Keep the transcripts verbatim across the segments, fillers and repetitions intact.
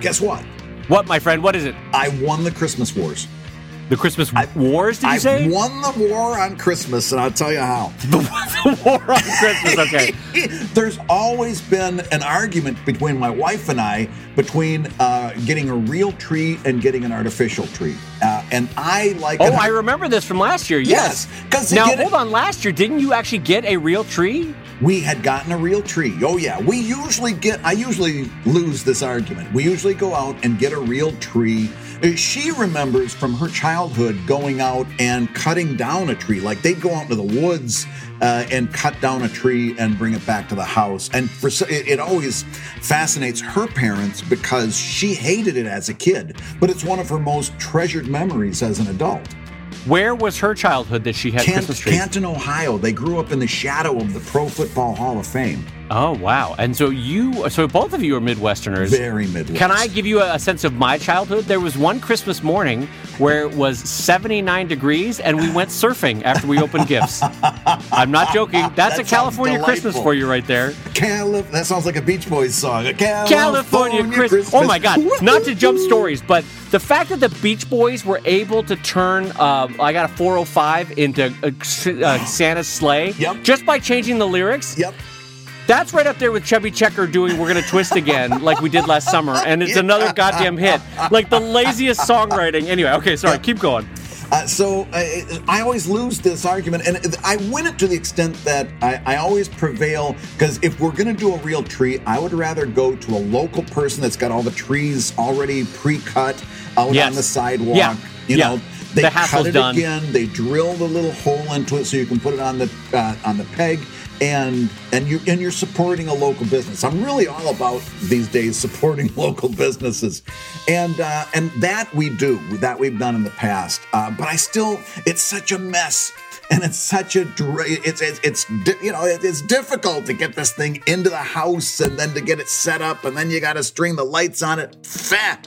guess what? What, my friend? What is it? I won the Christmas wars. The Christmas I, wars, did you I say? I won the war on Christmas, and I'll tell you how. The, the war on Christmas, okay. There's always been an argument between my wife and I between uh, getting a real tree and getting an artificial tree. Uh, and I like... Oh, an, I remember this from last year, yes. Yes. Now, hold on, last year, didn't you actually get a real tree? We had gotten a real tree. Oh, yeah. We usually get... I usually lose this argument. We usually go out and get a real tree. She remembers from her childhood going out and cutting down a tree. Like they'd go out into the woods uh, and cut down a tree and bring it back to the house. And for it, it always fascinates her parents because she hated it as a kid, but it's one of her most treasured memories as an adult. Where was her childhood that she had Cant- Christmas trees? Canton, Ohio. They grew up in the shadow of the Pro Football Hall of Fame. Oh, wow. And so you, so both of you are Midwesterners. Very Midwest. Can I give you a, a sense of my childhood? There was one Christmas morning where it was seventy-nine degrees and we went surfing after we opened gifts. I'm not joking. That's That a California sounds Christmas delightful. for you right there. Calif- that sounds like a Beach Boys song. A California, California Christmas. Christmas. Oh, my God. Not to jump stories, but the fact that the Beach Boys were able to turn, uh, I got a four oh five into uh, uh, Santa's Sleigh Yep. just by changing the lyrics. Yep. That's right up there with Chubby Checker doing We're Gonna Twist Again, like we did last summer, and it's another goddamn hit. Like the laziest songwriting. Anyway, okay, sorry, keep going. Uh, so uh, I always lose this argument, and I win it to the extent that I, I always prevail, because if we're going to do a real tree, I would rather go to a local person that's got all the trees already pre-cut out Yes. on the sidewalk. Yeah. You Yeah. know, they The cut hassle's it done. again, they drill the little hole into it so you can put it on the uh, on the peg. And and you and you're supporting a local business. I'm really all about these days supporting local businesses, and uh, and that we do, that we've done in the past. Uh, but I still, it's such a mess, and it's such a it's it's, it's you know it's difficult to get this thing into the house and then to get it set up, and then you got to string the lights on it. Fat.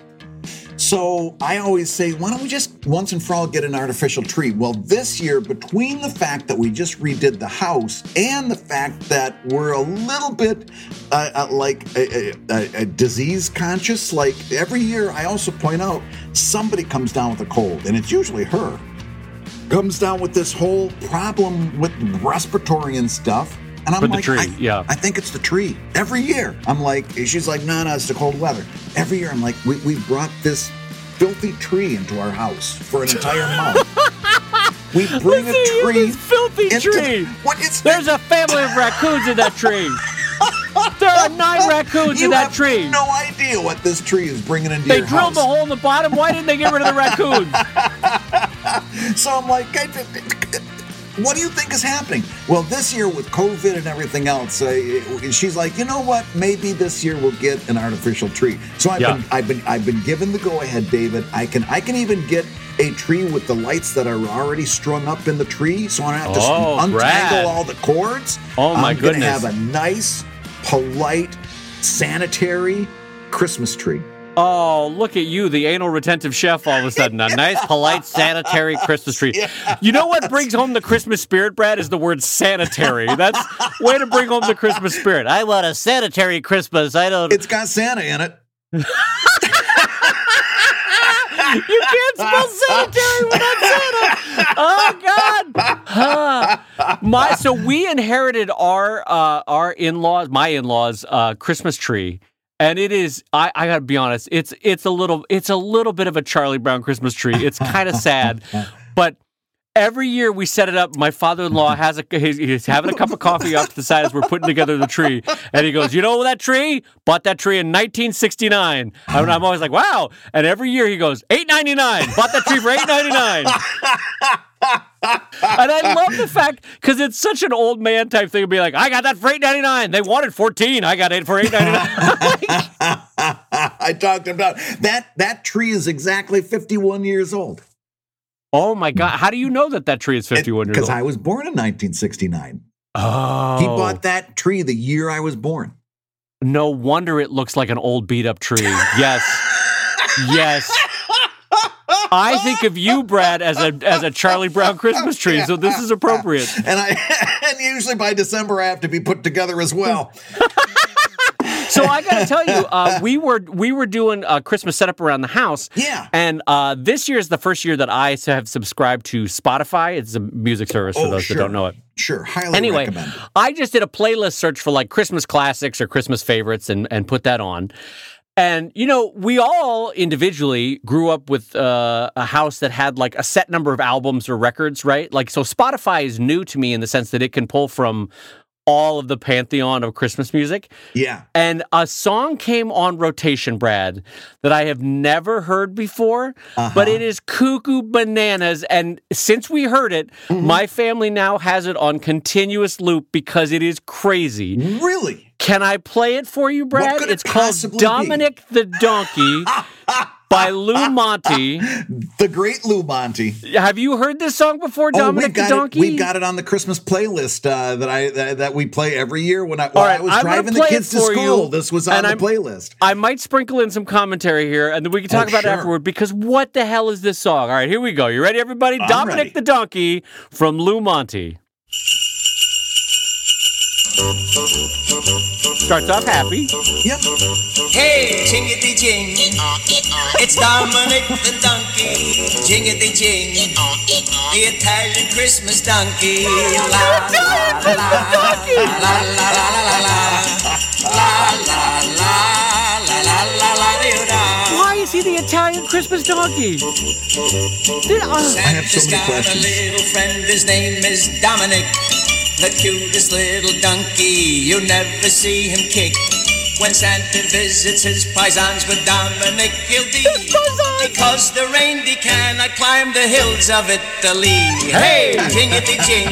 So I always say, why don't we just once and for all get an artificial tree? Well, this year, between the fact that we just redid the house and the fact that we're a little bit uh, uh, like a, a, a disease conscious, like every year I also point out somebody comes down with a cold, and it's usually her, comes down with this whole problem with respiratory and stuff. And I'm With the like, tree, I, yeah. I think it's the tree. Every year. I'm like, she's like, no, no, it's the cold weather. Every year I'm like, we, we brought this filthy tree into our house for an entire month. We bring Listen a to tree. this filthy into- tree. What is There's a family of raccoons in that tree. There are nine raccoons you in that have tree. no idea what this tree is bringing into They your drilled house. the hole in the bottom. Why didn't they get rid of the raccoons? So I'm like, I, what do you think is happening? Well, this year with COVID and everything else, uh, she's like, you know what? Maybe this year we'll get an artificial tree. So I've Yeah. been, I've been, I've been given the go-ahead, David. I can, I can even get a tree with the lights that are already strung up in the tree, so I don't have to Oh, untangle Brad. all the cords. Oh, my I'm goodness. gonna have a nice, polite, sanitary Christmas tree. Oh, look at you, the anal retentive chef all of a sudden. A nice, polite, sanitary Christmas tree. You know what brings home the Christmas spirit, Brad, is the word sanitary. That's way to bring home the Christmas spirit. I want a sanitary Christmas. I don't... It's got Santa in it. You can't spell sanitary without Santa. Oh God! Huh. My so we inherited our uh, our in-laws, my in-laws, uh, Christmas tree, and it is. I, I gotta be honest. It's it's a little it's a little bit of a Charlie Brown Christmas tree. It's kind of sad, but. Every year we set it up. My father-in-law has a he's, he's having a cup of coffee off to the side as we're putting together the tree, and he goes, "You know that tree? Bought that tree in nineteen sixty-nine." And I'm always like, "Wow!" And every year he goes, eight ninety-nine. Bought that tree for eight ninety-nine. And I love the fact because it's such an old man type thing to be like, "I got that for eight ninety-nine. They wanted fourteen. I got it for eight ninety-nine." I talked about that. That tree is exactly fifty-one years old. Oh my God! How do you know that that tree is fifty-one years old? Because I was born in nineteen sixty-nine. Oh, He bought that tree the year I was born. No wonder it looks like an old beat up tree. Yes. Yes. I think of you, Brad, as a as a Charlie Brown Christmas tree, so this is appropriate. And I and usually by December I have to be put together as well. So I got to tell you, uh, we were we were doing a Christmas setup around the house. Yeah. And uh, this year is the first year that I have subscribed to Spotify. It's a music service for Oh, those sure. that don't know it. Sure, highly Anyway, recommend it. I just did a playlist search for like Christmas classics or Christmas favorites and, and put that on. And, you know, we all individually grew up with uh, a house that had like a set number of albums or records, right? Like, so Spotify is new to me in the sense that it can pull from all of the pantheon of Christmas music. Yeah. And a song came on rotation, Brad, that I have never heard before, Uh-huh. but it is cuckoo bananas. And since we heard it, Mm-hmm. my family now has it on continuous loop because it is crazy. Really? Can I play it for you, Brad? could it It's called possibly be? Dominic the Donkey by Lou Monte. The great Lou Monte. Have you heard this song before, Oh, Dominic we've the got Donkey? it. We've got it on the Christmas playlist uh, that I that, that we play every year when I, when right, I was I'm gonna driving the play kids it to for school. you, This was on and the I'm- playlist. I might sprinkle in some commentary here, and then we can talk Oh, about sure. it afterward, because what the hell is this song? All right, here we go. You ready, everybody? I'm Dominic ready. the Donkey from Lou Monte. Starts off happy. Yep. Hey, jingity jing, it's Dominic the donkey. Jingity jing, the Italian Christmas donkey. La la la la la la la la la la la la la la la la. Why is he the Italian Christmas donkey? Did, uh, I have so Santa's many got questions. a little friend, his name is Dominic. The cutest little donkey, you never see him kick. When Santa visits his paisans, with Dominic he'll be. Because the reindeer cannot climb the hills of Italy. Hey, jingity jing,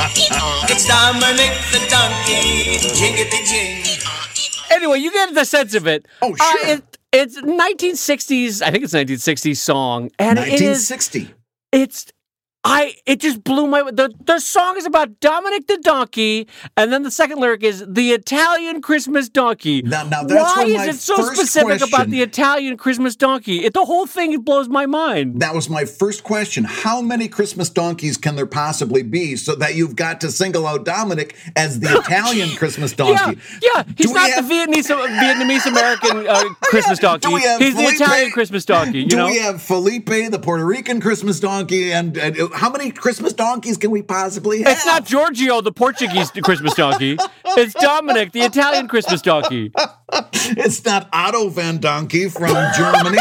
it's Dominic the donkey. Jingity jing. anyway, you get the sense of it. Oh, Uh, sure. it, it's nineteen sixties, I think it's nineteen sixties song, and it nineteen is, sixty. it's, I, it just blew my, the, the song is about Dominic the Donkey, and then the second lyric is the Italian Christmas Donkey. Now- now that's Why where is my it so first specific about question- the Italian Christmas Donkey? It, the whole thing blows my mind. That was my first question. How many Christmas donkeys can there possibly be so that you've got to single out Dominic as the Italian Christmas Yeah, donkey? yeah, he's Do we not have- the Vietnamese Vietnamese American uh, Christmas donkey. Do we have He's Felipe? the Italian Christmas donkey. You Do know, we have Felipe, the Puerto Rican Christmas donkey? And, and how many Christmas donkeys can we possibly have? it's not Giorgio, the Portuguese Christmas donkey. It's Dominic, the Italian Christmas donkey. It's not Otto Van Donkey from Germany.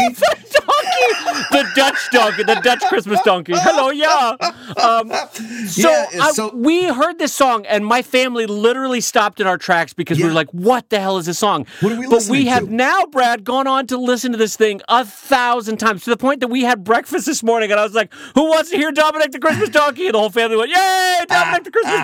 Donkey, the Dutch donkey, the Dutch Christmas donkey. Hello, yeah. Um, so, Yeah, I- so- we heard this song, and my family literally stopped in our tracks because we Yeah. were like, "What the hell is this song?" What are we but listening we have to? now, Brad, gone on to listen to this thing a thousand times to the point that we had breakfast this morning, and I was like, "Who wants to hear Dominic the Christmas donkey?" And the whole family went, "Yay, Dominic the Christmas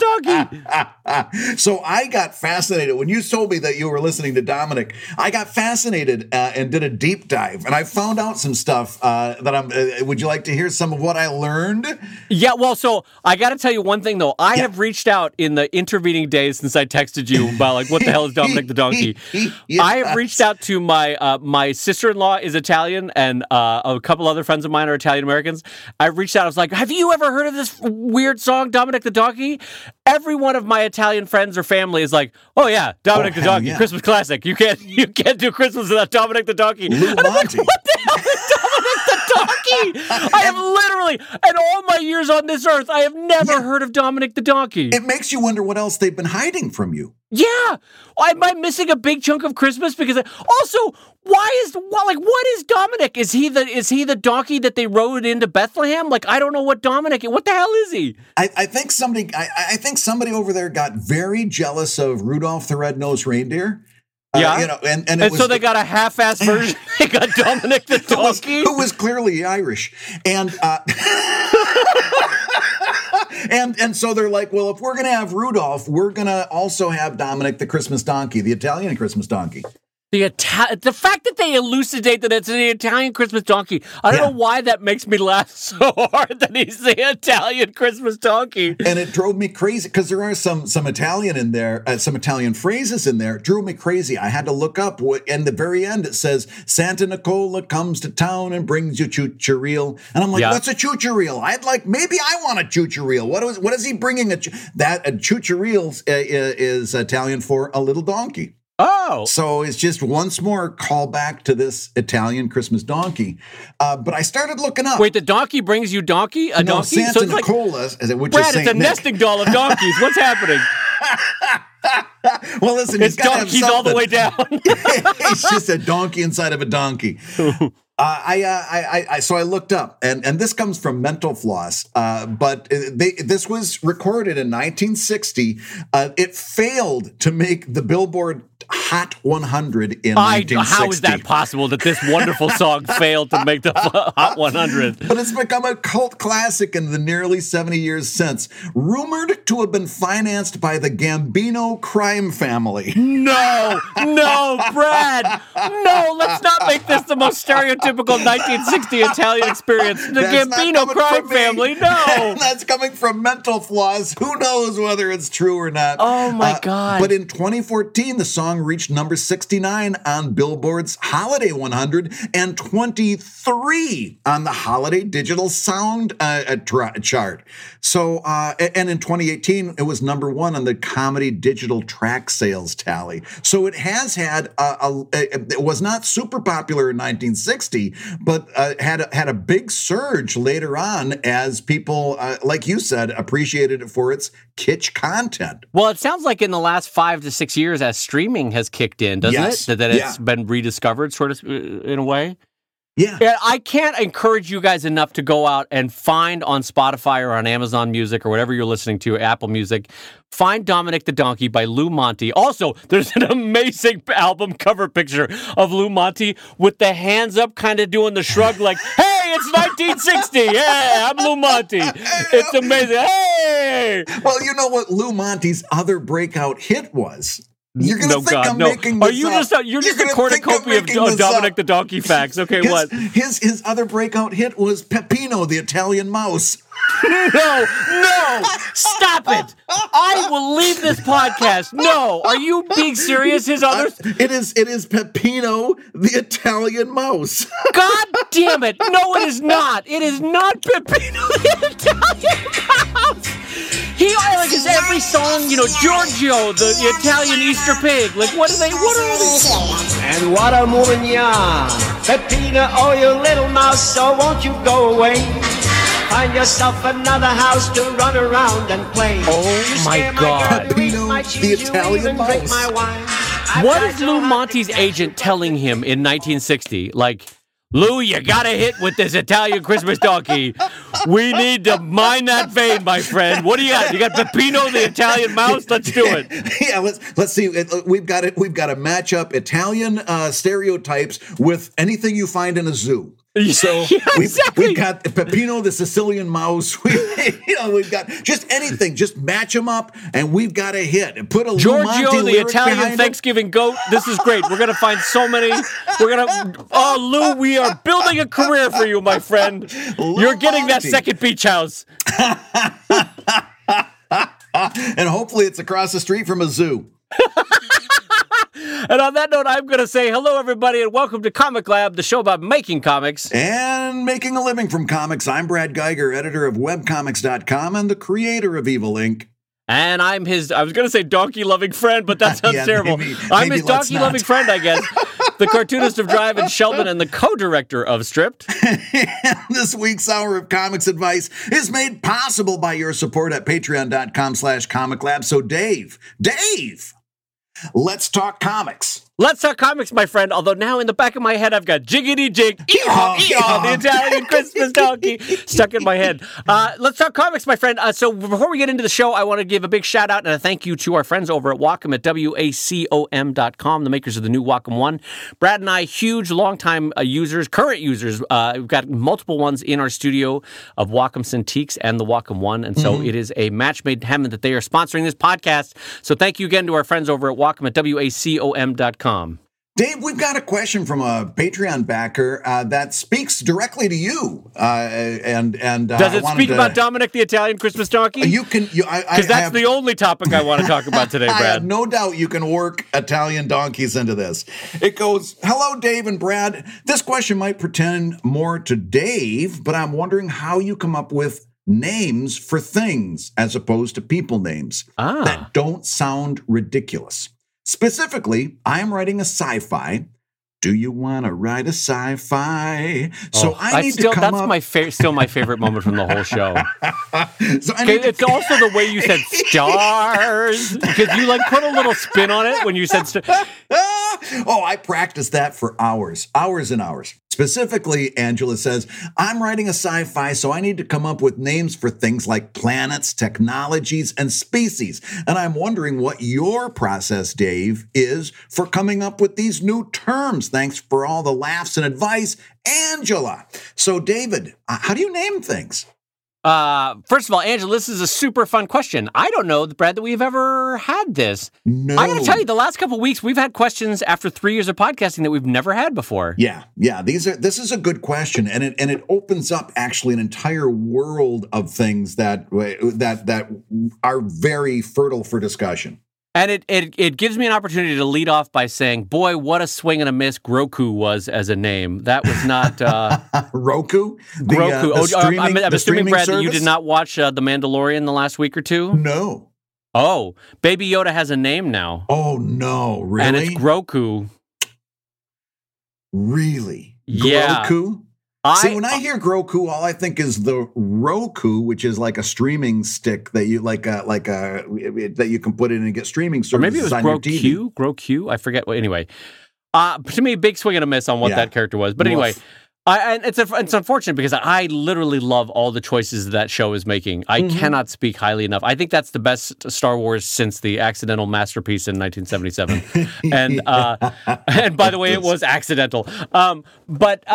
donkey!" So I got fascinated when you told me that you were listening to Dominic. I got fascinated uh, and did a deep dive, and I found out some stuff uh, that I'm. Uh, would you like to hear some of what I learned? Yeah, well, so I got to tell you one thing though. I Yeah. have reached out in the intervening days since I texted you about like, what the hell is Dominic the donkey? Yes. I have reached out to my uh, my sister-in-law is Italian, and uh, a couple other friends of mine are Italian Americans. I reached out. I was like, "Have you ever heard of this weird song, Dominic the Donkey?" Every one of my Italian friends or family is like, "Oh yeah, Dominic Oh, the hell Donkey, yeah. Christmas classic. You can't you can't do Christmas without Dominic the Donkey." Lou And I'm like, Monte. what the hell is Dominic the Donkey? I have literally, in all my years on this earth, I have never Yeah. heard of Dominic the Donkey. It makes you wonder what else they've been hiding from you. Yeah, am I missing a big chunk of Christmas? Because I, also, why is well, like what is Dominic? Is he the is he the donkey that they rode into Bethlehem? Like I don't know what Dominic. What the hell is he? I, I think somebody. I, I think somebody over there got very jealous of Rudolph the Red-Nosed Reindeer. Uh, Yeah. you know, and and, it And was so they got a half-ass version. They got Dominic the who was, donkey. who was clearly Irish, and uh, and and so they're like, well, if we're gonna have Rudolph, we're gonna also have Dominic the Christmas donkey, the Italian Christmas donkey. The Ita- the fact that they elucidate that it's the Italian Christmas donkey, I don't Yeah. know why that makes me laugh so hard that he's the Italian Christmas donkey. And it drove me crazy because there are some some Italian in there, uh, some Italian phrases in there. It drove me crazy. I had to look up what. In the very end, it says Santa Nicola comes to town and brings you chuchareel, and I'm like, Yeah. what's a chuchareel? I'd like maybe I want a chuchareel. What is what is he bringing? A ch- that a chuchareel uh, is Italian for a little donkey. Oh. So it's just once more callback to this Italian Christmas donkey. Uh, but I started looking up. Wait, the donkey brings you donkey? A no, donkey? Santa So it's like, Nicola, which Brad, is Saint it's a Nick. nesting doll of donkeys. What's happening? Well, listen, It's he's gotta have donkeys all the something. way down. It's just a donkey inside of a donkey. Uh, I, uh, I, I, I, so I looked up, and, and this comes from Mental Floss, uh, but they, this was recorded in nineteen sixty. Uh, it failed to make the Billboard Hot one hundred in I, nineteen sixty. how is that possible that this wonderful song failed to make the Hot one hundred? But it's become a cult classic in the nearly seventy years since. Rumored to have been financed by the Gambino crime family. No, no, Brad. No, let's not make this the most stereotypical nineteen sixty Italian experience. The That's not Gambino coming crime from me. family, no. That's coming from Mental Floss. Who knows whether it's true or not? Oh, my Uh, God. But in twenty fourteen, the song reached number sixty-nine on Billboard's Holiday one hundred and twenty-three on the Holiday Digital Sound uh, uh, tra- chart. So, uh, and in twenty eighteen, it was number one on the Comedy Digital Track Sales tally. So it has had a, a, a it was not super popular in nineteen sixty, but uh, had a, had a big surge later on as people, uh, like you said, appreciated it for its kitsch content. Well, it sounds like in the last five to six years as streaming has kicked in, doesn't Yes. it? That, that it's Yeah. been rediscovered, sort of, uh, in a way. Yeah. Yeah, I can't encourage you guys enough to go out and find on Spotify or on Amazon Music or whatever you're listening to, Apple Music, find Dominic the Donkey by Lou Monte. Also, there's an amazing album cover picture of Lou Monte with the hands up, kind of doing the shrug like, hey, it's nineteen sixty. Yeah, I'm Lou Monte. It's amazing. Hey! Well, you know what Lou Monte's other breakout hit was? You're gonna no, think God, I'm no. making Are this you up. just a, you're just gonna a think I'm cornucopia of making uh, this Dominic up. the Donkey facts? Okay, his, what? His his other breakout hit was Peppino, the Italian mouse. No, no, stop it. I will leave this podcast. No, are you being serious? His other... It is it is Peppino, the Italian mouse. God damn it. No, it is not. It is not Peppino, the Italian mouse. He like is every song, you know, Giorgio, the Italian Easter pig. Like, what are they, what are they? And what a woman you are, Peppina, oh, you little mouse, so won't you go away? Find yourself another house to run around and play. Oh, You my scare God. girl, you eat Peppino, my the cheese, you Italian even drink mouse. my wine. I've What tried is so Lou hard to Monte's get agent you. telling him in nineteen sixty? Like, Lou, you got to hit with this Italian Christmas donkey. We need to mine that vein, my friend. What do you got? You got Peppino, the Italian mouse? Let's do it. Yeah, let's let's see. It- We've got it. We've got to match up Italian uh, stereotypes with anything you find in a zoo. So Yeah, we've, exactly. we've got Peppino, the Sicilian mouse. We, you know, we've got just anything. Just match them up, and we've got a hit. Put a Lou Giorgio, Monte the lyric Italian behind it. Thanksgiving goat. This is great. We're going to find so many. We're going to. Oh, Lou, we are building a career for you, my friend. Lou You're getting that Monte. second beach house. And hopefully it's across the street from a zoo. And on that note, I'm going to say hello, everybody, and welcome to Comic Lab, the show about making comics. And making a living from comics, I'm Brad Geiger, editor of webcomics dot com and the creator of Evil Incorporated. And I'm his, I was going to say donkey-loving friend, but that sounds Yeah, terrible. maybe- I'm maybe his let's donkey-loving not. friend, I guess. The cartoonist of Drive and Sheldon and the co-director of Stripped. This week's Hour of Comics Advice is made possible by your support at patreon dot com slash comic lab. So Dave, Dave, let's talk comics. Let's talk comics, my friend. Although now in the back of my head, I've got Jiggity Jig, Eehaw, Eehaw, the Italian Christmas donkey stuck in my head. Uh, let's talk comics, my friend. Uh, so before we get into the show, I want to give a big shout out and a thank you to our friends over at Wacom at W A C O M dot com, the makers of the new Wacom One. Brad and I, huge, longtime uh, users, current users. Uh, we've got multiple ones in our studio of Wacom Cintiqs and the Wacom One. And so it is a match made in heaven that they are sponsoring this podcast. So thank you again to our friends over at Wacom at W A C O M dot com. Dave, we've got a question from a Patreon backer uh, that speaks directly to you. Uh, and and uh, Does I it wanted speak to- about Dominic the Italian Christmas donkey? You can, you, I, I Because that's have, the only topic I want to talk about today, I have Brad. no doubt you can work Italian donkeys into this. It goes, hello, Dave and Brad. This question might pertain more to Dave, but I'm wondering how you come up with names for things as opposed to people names Ah. that don't sound ridiculous. Specifically, I am writing a sci-fi. Do you want to write a sci-fi? So Oh, I need still, to come that's up. my fa- still my favorite moment from the whole show. so I need to It's also the way you said stars, because you like put a little spin on it when you said stars. oh, I practiced that for hours, hours and hours. Specifically, Angela says, I'm writing a sci-fi, so I need to come up with names for things like planets, technologies, and species. And I'm wondering what your process, Dave, is for coming up with these new terms. Thanks for all the laughs and advice, Angela. So, David, uh, how do you name things? Uh, first of all, Angela, this is a super fun question. I don't know, Brad, that we've ever had this. No. I got to tell you, the last couple of weeks, we've had questions after three years of podcasting that we've never had before. Yeah, yeah. These are. This is a good question, and it and it opens up actually an entire world of things that that that are very fertile for discussion. And it, it it gives me an opportunity to lead off by saying, boy, what a swing and a miss Groku was as a name. That was not... Uh, Roku? The, Groku. uh, the oh, streaming, I'm, I'm the assuming, streaming Brad, service? that you did not watch uh, The Mandalorian the last week or two? No. Oh, Baby Yoda has a name now. Oh, no. Really? And it's Groku. Really? Yeah. Groku? I, See, when I hear Groku, all I think is the Roku, which is like a streaming stick that you like a like a that you can put in and get streaming services or maybe it was on your T V. Groku. Groku. I forget. Well, anyway, uh, to me, big swing and a miss on what Yeah. that character was. But anyway. Woof. I, and it's a, it's unfortunate because I literally love all the choices that show is making. I Mm-hmm. cannot speak highly enough. I think that's the best Star Wars since the accidental masterpiece in nineteen seventy-seven. And uh, and by the way, it was accidental. Um, but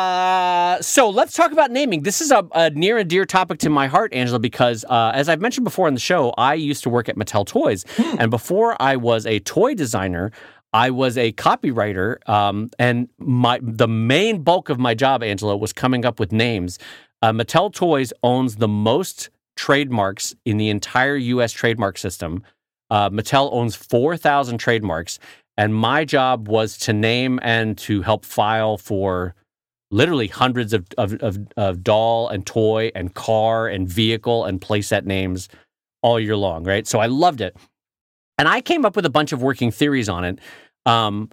uh, so let's talk about naming. This is a, a near and dear topic to my heart, Angela, because uh, as I've mentioned before on the show, I used to work at Mattel Toys, and before I was a toy designer, I was a copywriter, um, and my the main bulk of my job, Angela, was coming up with names. Uh, Mattel Toys owns the most trademarks in the entire U S trademark system. Uh, Mattel owns four thousand trademarks, and my job was to name and to help file for literally hundreds of, of, of, of doll and toy and car and vehicle and playset names all year long, right? So I loved it. And I came up with a bunch of working theories on it. Um,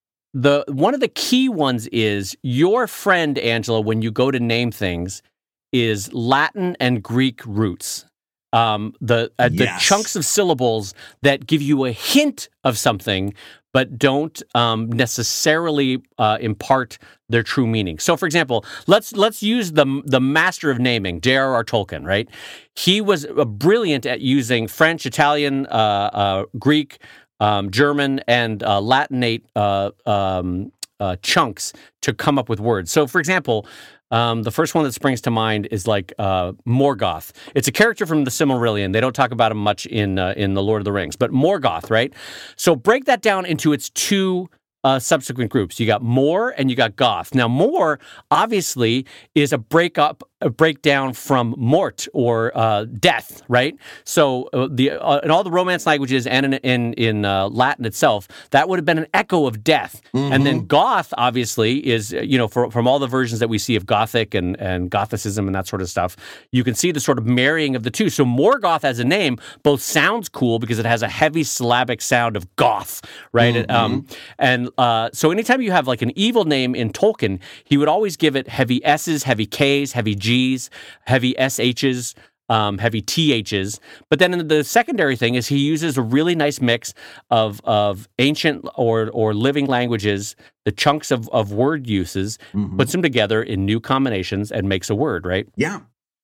the one of the key ones is your friend, Angela, when you go to name things, is Latin and Greek roots. Um, the uh, the Yes. chunks of syllables that give you a hint of something, but don't um, necessarily uh, impart their true meaning. So, for example, let's let's use the the master of naming, J R R Tolkien. Right, he was uh, brilliant at using French, Italian, uh, uh, Greek, um, German, and uh, Latinate uh, um, uh, chunks to come up with words. So, for example. Um, the first one that springs to mind is like uh, Morgoth. It's a character from the Silmarillion. They don't talk about him much in uh, in the Lord of the Rings, but Morgoth, right? So break that down into its two uh, subsequent groups. You got Mor and you got Goth. Now, Mor obviously is a breakup, a breakdown from mort or uh, death, right? So uh, the uh, in all the Romance languages and in in, in uh, Latin itself, that would have been an echo of death. Mm-hmm. And then Goth obviously is, you know, for, from all the versions that we see of Gothic and, and Gothicism and that sort of stuff, you can see the sort of marrying of the two. So Morgoth as a name both sounds cool because it has a heavy syllabic sound of goth, right? Mm-hmm. Um, and uh, so anytime you have like an evil name in Tolkien, he would always give it heavy S's, heavy K's, heavy G's, heavy S H's, um, heavy T H's. But then the secondary thing is he uses a really nice mix of of ancient or or living languages, the chunks of, of word uses, mm-hmm. puts them together in new combinations and makes a word, right? Yeah.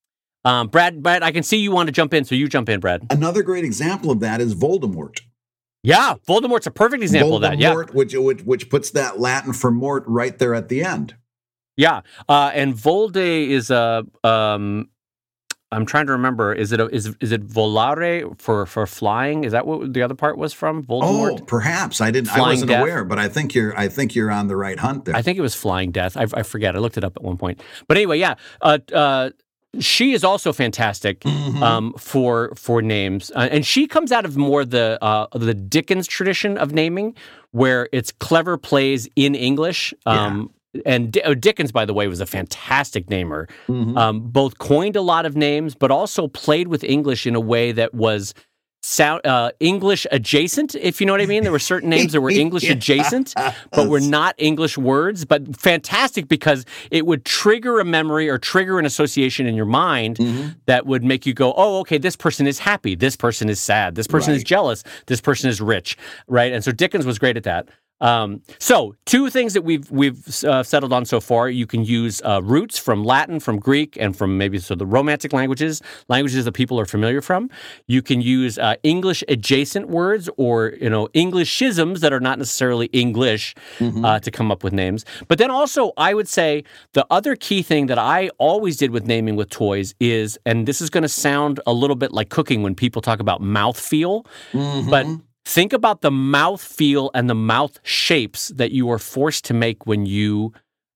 Um, Brad, Brad, I can see you want to jump in, so you jump in, Brad. Another great example of that is Voldemort. Yeah, Voldemort's a perfect example Voldemort, of that. Yeah, which, which which puts that Latin for mort right there at the end. Yeah, uh, and Volde is a. Um, I'm trying to remember. Is it a, is is it volare for, for flying? Is that what the other part was from? Voldemort? Oh, perhaps I didn't. Flying I wasn't death? aware, but I think you're. I think you're on the right hunt there. I think it was flying death. I, I forget. I looked it up at one point. But anyway, yeah. Uh, uh, she is also fantastic mm-hmm. um, for for names, uh, and she comes out of more the uh, the Dickens tradition of naming, where it's clever plays in English. Um, yeah. And D- Dickens, by the way, was a fantastic namer. Mm-hmm. Um, both coined a lot of names, but also played with English in a way that was sound uh, English adjacent, if you know what I mean. There were certain names that were English Yes. adjacent, but were not English words, but fantastic because it would trigger a memory or trigger an association in your mind Mm-hmm. that would make you go, oh, okay, this person is happy, this person is sad, this person is Right. jealous, this person is rich, right? And so Dickens was great at that. Um, so two things that we've we've uh, settled on so far. You can use uh, roots from Latin, from Greek, and from maybe so the Romantic languages, languages that people are familiar from. You can use uh, English adjacent words or you know Englishisms that are not necessarily English uh, to come up with names. But then also, I would say the other key thing that I always did with naming with toys is, and this is going to sound a little bit like cooking when people talk about mouthfeel, but think about the mouth feel and the mouth shapes that you are forced to make when you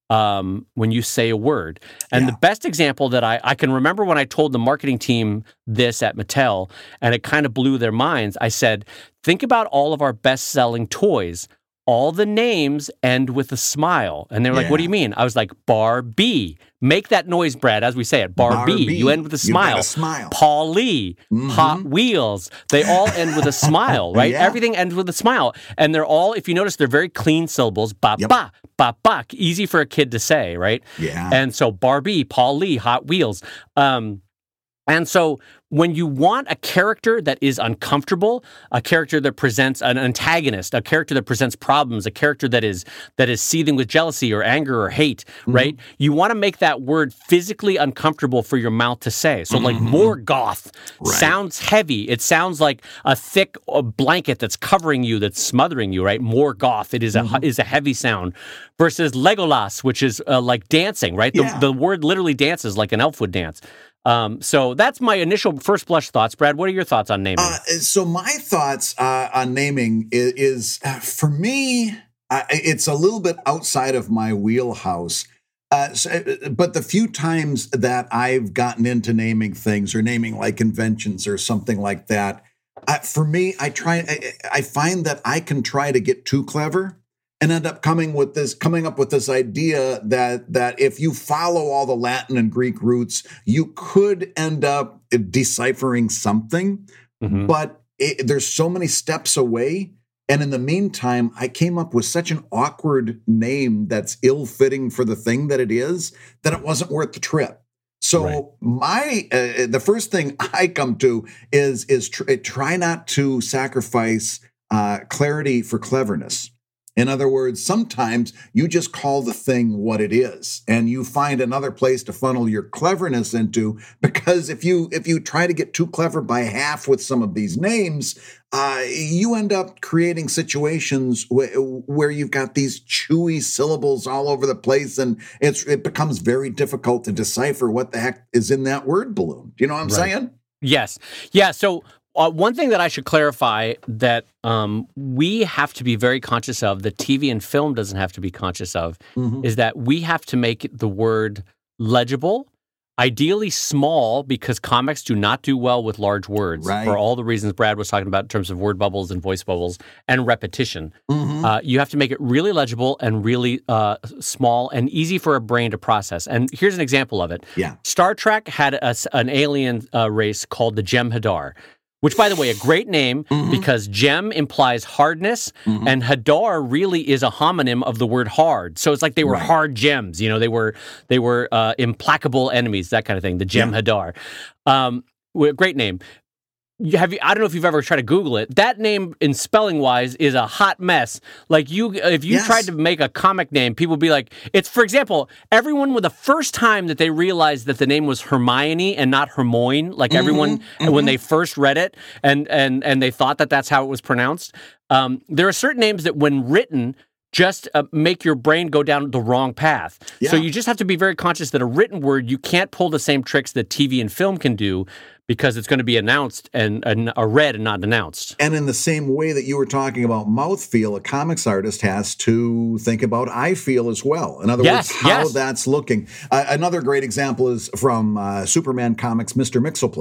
um, when you say a word. And Yeah. the best example that I, I can remember when I told the marketing team this at Mattel, and it kind of blew their minds. I said, think about all of our best-selling toys. All the names end with a smile. And they were like, what do you Yeah. mean? I was like, Barbie. Make that noise, Brad, as we say it. Barbie. Barbie. You end with a You got smile. a smile. Paul Lee. Hot Wheels. They all end with a smile, right? Yeah. Everything ends with a smile. And they're all, if you notice, they're very clean syllables. Ba, Yep. ba, ba, ba. Easy for a kid to say, right? Yeah. And so Barbie, Paul Lee, Hot Wheels. Um, and so when you want a character that is uncomfortable, a character that presents an antagonist, a character that presents problems, a character that is that is seething with jealousy or anger or hate, right? You want to make that word physically uncomfortable for your mouth to say. So like Morgoth Right. sounds heavy. It sounds like a thick uh, blanket that's covering you, that's smothering you, right? Morgoth, it is a is a heavy sound versus Legolas, which is uh, like dancing, right? The, Yeah. the word literally dances like an elf would dance. Um, so that's my initial first blush thoughts. Brad, what are your thoughts on naming? Uh, so my thoughts uh, on naming is, is uh, for me, uh, it's a little bit outside of my wheelhouse. Uh, so, but the few times that I've gotten into naming things or naming like conventions or something like that, uh, for me, I try. I, I find that I can try to get too clever and end up coming with this, coming up with this idea that that if you follow all the Latin and Greek roots, you could end up deciphering something. Mhm. But it, there's so many steps away. And in the meantime, I came up with such an awkward name that's ill-fitting for the thing that it is, that it wasn't worth the trip. So Right. my uh, the first thing I come to is is tr- try not to sacrifice uh, clarity for cleverness. In other words, sometimes you just call the thing what it is, and you find another place to funnel your cleverness into. Because if you if you try to get too clever by half with some of these names, uh, you end up creating situations wh- where you've got these chewy syllables all over the place, and it's it becomes very difficult to decipher what the heck is in that word balloon. Do you know what I'm Right. saying? Yes. Yeah. So uh, one thing that I should clarify that um, we have to be very conscious of, that T V and film doesn't have to be conscious of, Mhm. is that we have to make the word legible, ideally small, because comics do not do well with large words Right. for all the reasons Brad was talking about in terms of word bubbles and voice bubbles and repetition. Mhm. Uh, you have to make it really legible and really uh, small and easy for a brain to process. And here's an example of it. Yeah. Star Trek had a, an alien uh, race called the Jem'Hadar, which, by the way, a great name because Gem implies hardness, and Hadar really is a homonym of the word hard. So it's like they were Right. hard gems. You know, they were they were uh, implacable enemies, that kind of thing. The Jem'Hadar, um, well, great name. You have you, I don't know if you've ever tried to Google it. That name, in spelling wise, is a hot mess. Like you, if you Yes. tried to make a comic name, people would be like, it's, for example, everyone with the first time that they realized that the name was Hermione and not Hermione, like everyone when they first read it and and and they thought that that's how it was pronounced. Um, there are certain names that, when written, just uh, make your brain go down the wrong path. So Yeah. you just have to be very conscious that a written word, you can't pull the same tricks that T V and film can do, because it's going to be announced and, and uh, read and not announced. And in the same way that you were talking about mouthfeel, a comics artist has to think about eye feel as well. In other Yes, words, how yes. that's looking. Uh, another great example is from uh, Superman Comics, Mister Mixoplex.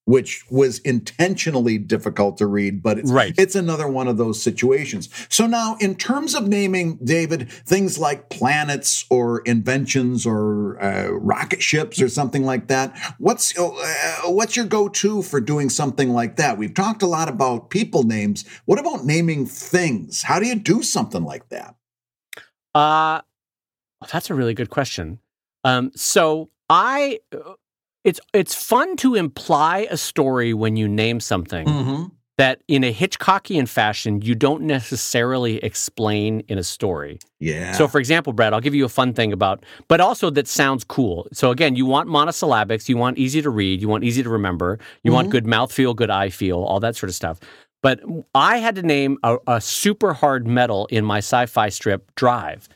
which was intentionally difficult to read, but it's, Right. it's another one of those situations. So now, in terms of naming, David, things like planets or inventions or uh, rocket ships or something like that, what's uh, what's your go-to for doing something like that? We've talked a lot about people names. What about naming things? How do you do something like that? Uh, that's a really good question. Um, so I, it's it's fun to imply a story when you name something Mm-hmm. that in a Hitchcockian fashion you don't necessarily explain in a story. Yeah. So, for example, Brad, I'll give you a fun thing about, but also that sounds cool. So, again, you want monosyllabics, you want easy to read, you want easy to remember, you Mhm. want good mouthfeel, good eye feel, all that sort of stuff. But I had to name a, a super hard metal in my sci-fi strip, Drive.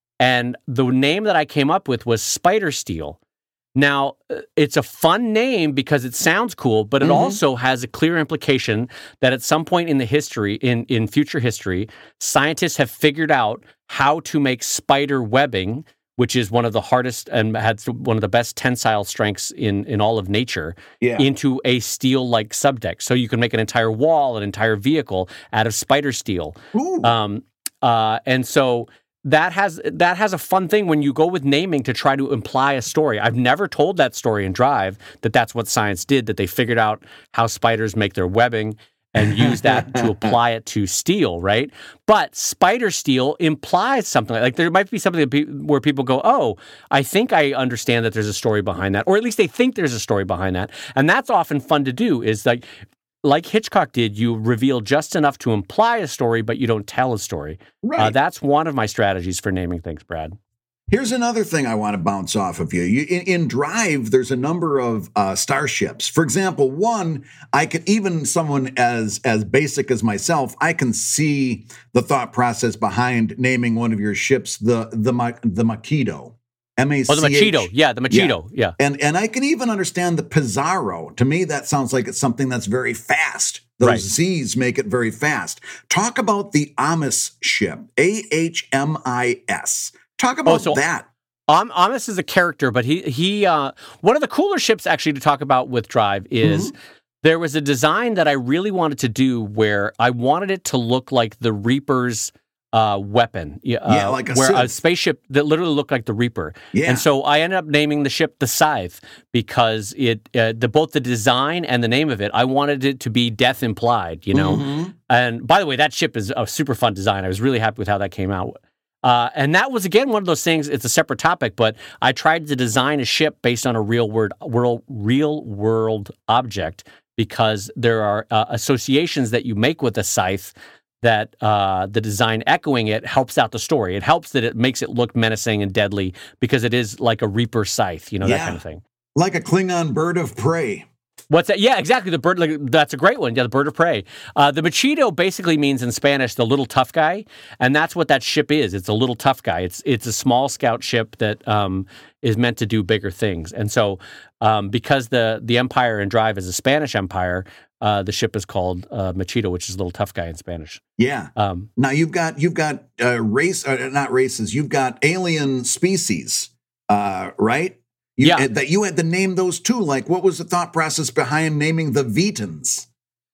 And the name that I came up with was Spider Steel. Now, uh, it's a fun name because it sounds cool, but it Mhm. also has a clear implication that at some point in the history, in, in future history, scientists have figured out how to make spider webbing, which is one of the hardest and had one of the best tensile strengths in, in all of nature, Yeah. into a steel-like subdeck. So you can make an entire wall, an entire vehicle out of spider steel. Ooh. Um, uh, and so that has that has a fun thing when you go with naming to try to imply a story. I've never told that story in Drive, that that's what science did, that they figured out how spiders make their webbing and use that to apply it to steel, right? But spider steel implies something. Like, like there might be something that pe- where people go, oh, I think I understand that there's a story behind that, or at least they think there's a story behind that. And that's often fun to do, is like, like Hitchcock did, you reveal just enough to imply a story, but you don't tell a story. Right. Uh, that's one of my strategies for naming things, Brad. Here's another thing I want to bounce off of you. you in, in Drive, there's a number of uh, starships. For example, one, I could, even someone as as basic as myself, I can see the thought process behind naming one of your ships the the Ma- the Machito. M A C H. Oh, the Machito. Yeah, the Machito. Yeah. And and I can even understand the Pizarro. To me, that sounds like it's something that's very fast. Those Right. Z's make it very fast. Talk about the Amis ship, A H M I S. Talk about so- that. Am- Amos is a character, but he he uh, one of the cooler ships actually to talk about with Drive is there was a design that I really wanted to do where I wanted it to look like the Reaper's uh, weapon. Yeah, uh, Yeah, like a where a Sith. spaceship that literally looked like the Reaper. Yeah. And so I ended up naming the ship the Scythe because it uh, the both the design and the name of it, I wanted it to be death implied, you know. Mhm. And by the way, that ship is a super fun design. I was really happy with how that came out. Uh, and that was, again, one of those things, it's a separate topic, but I tried to design a ship based on a real word, world, real world object, because there are uh, associations that you make with a scythe that uh, the design echoing it helps out the story. It helps that it makes it look menacing and deadly because it is like a Reaper scythe, you know, that Yeah. kind of thing. Like a Klingon bird of prey. What's that? Yeah, exactly. The bird, like, that's a great one. Yeah, the bird of prey. Uh, the Machito basically means in Spanish the little tough guy, and that's what that ship is. It's a little tough guy. It's it's a small scout ship that um, is meant to do bigger things. And so, um, because the the Empire in Drive is a Spanish empire, uh, the ship is called uh, Machito, which is little tough guy in Spanish. Yeah. Um, Now you've got you've got uh, race, uh, not races. You've got alien species, uh, right? You, Yeah. uh, that you had to name those too. Like, what was the thought process behind naming the Vetans?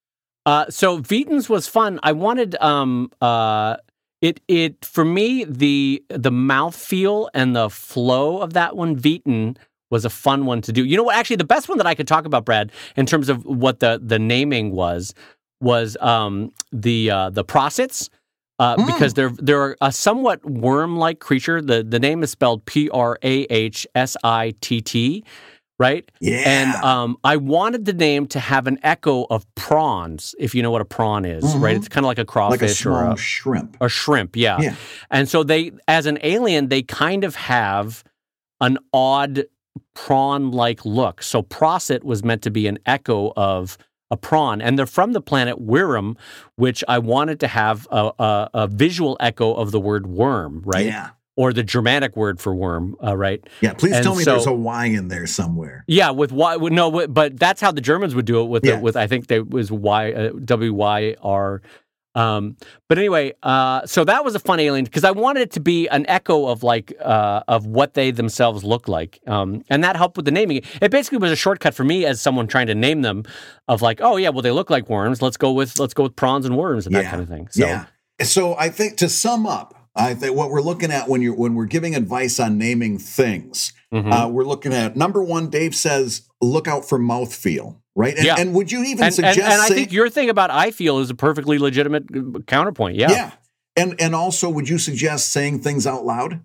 Uh, so Vetans was fun. I wanted um, uh, it. It for me the the mouthfeel and the flow of that one. Vetan was a fun one to do. You know what? Actually, the best one that I could talk about, Brad, in terms of what the the naming was, was um, the uh, the Prosits. Uh, Mm. Because they're they're a somewhat worm-like creature. The the name is spelled P R A H S I T T, right? Yeah. And um, I wanted the name to have an echo of prawns, if you know what a prawn is, right? Mhm. It's kind of like a like a crawfish small or a, shrimp. a shrimp, yeah. Yeah. And so they, as an alien, they kind of have an odd prawn-like look. So Prosit was meant to be an echo of a prawn, and they're from the planet Wirram, which I wanted to have a, a, a visual echo of the word worm, right? Yeah. Or the Germanic word for worm, uh, right? Yeah. Please And tell me so- there's a Y in there somewhere. Yeah, with Y. with- No, with- but that's how the Germans would do it. With Yeah. the, with I think there was Y uh, W Y R Um, but anyway, uh, so that was a fun alien because I wanted it to be an echo of like uh, of what they themselves look like, um, and that helped with the naming. It basically was a shortcut for me as someone trying to name them, of like, oh yeah, well they look like worms. Let's go with let's go with prawns and worms and yeah. that kind of thing. So, yeah. So I think to sum up, I think what we're looking at when you're when we're giving advice on naming things, mm-hmm. uh, we're looking at number one. Dave says, look out for mouthfeel. Right. And, yeah. and would you even and, suggest and, and I saying, think your thing about I feel is a perfectly legitimate counterpoint. Yeah. Yeah. And and also, would you suggest saying things out loud?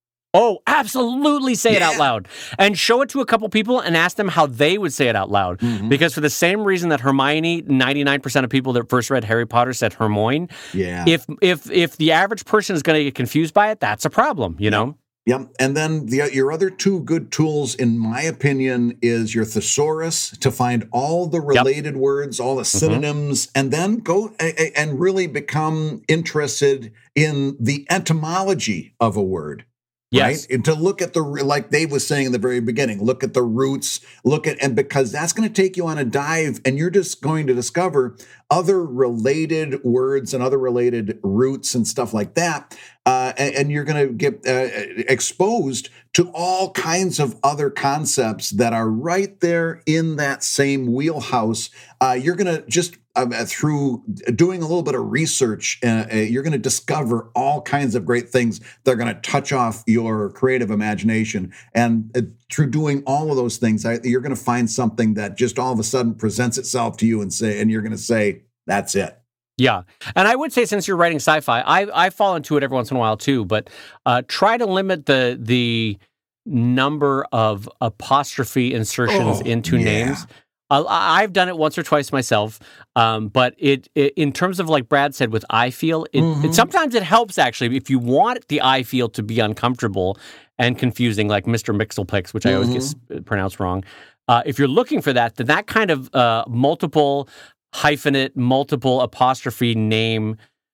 Oh, absolutely say yeah. it out loud. And show it to a couple people and ask them how they would say it out loud. Mm-hmm. Because for the same reason that Hermione, ninety-nine percent of people that first read Harry Potter said Hermione. Yeah. If if if the average person is going to get confused by it, that's a problem, you know? Yep. And then the, your other two good tools, in my opinion, is your thesaurus to find all the related yep. words, all the synonyms, mm-hmm. and then go a, a, and really become interested in the etymology of a word. Yes. Right. And to look at the, like Dave was saying in the very beginning, look at the roots, look at, and because that's going to take you on a dive and you're just going to discover other related words and other related roots and stuff like that. Uh, and, and you're going to get uh, exposed to all kinds of other concepts that are right there in that same wheelhouse. Uh, you're going to just, uh, through doing a little bit of research, uh, uh, you're going to discover all kinds of great things that are going to touch off your creative imagination. And uh, through doing all of those things, I, you're going to find something that just all of a sudden presents itself to you and say, and you're going to say, that's it. Yeah. And I would say, since you're writing sci-fi, I, I fall into it every once in a while too, but uh, try to limit the the number of apostrophe insertions oh, into yeah. names. Uh, I've done it once or twice myself, um, but it, it in terms of, like Brad said, with I feel, it, mm-hmm. it sometimes it helps actually if you want the I feel to be uncomfortable and confusing, like Mister Mixelpix, which mm-hmm. I always get pronounced wrong. Uh, if you're looking for that, then that kind of uh, multiple hyphenate, multiple apostrophe name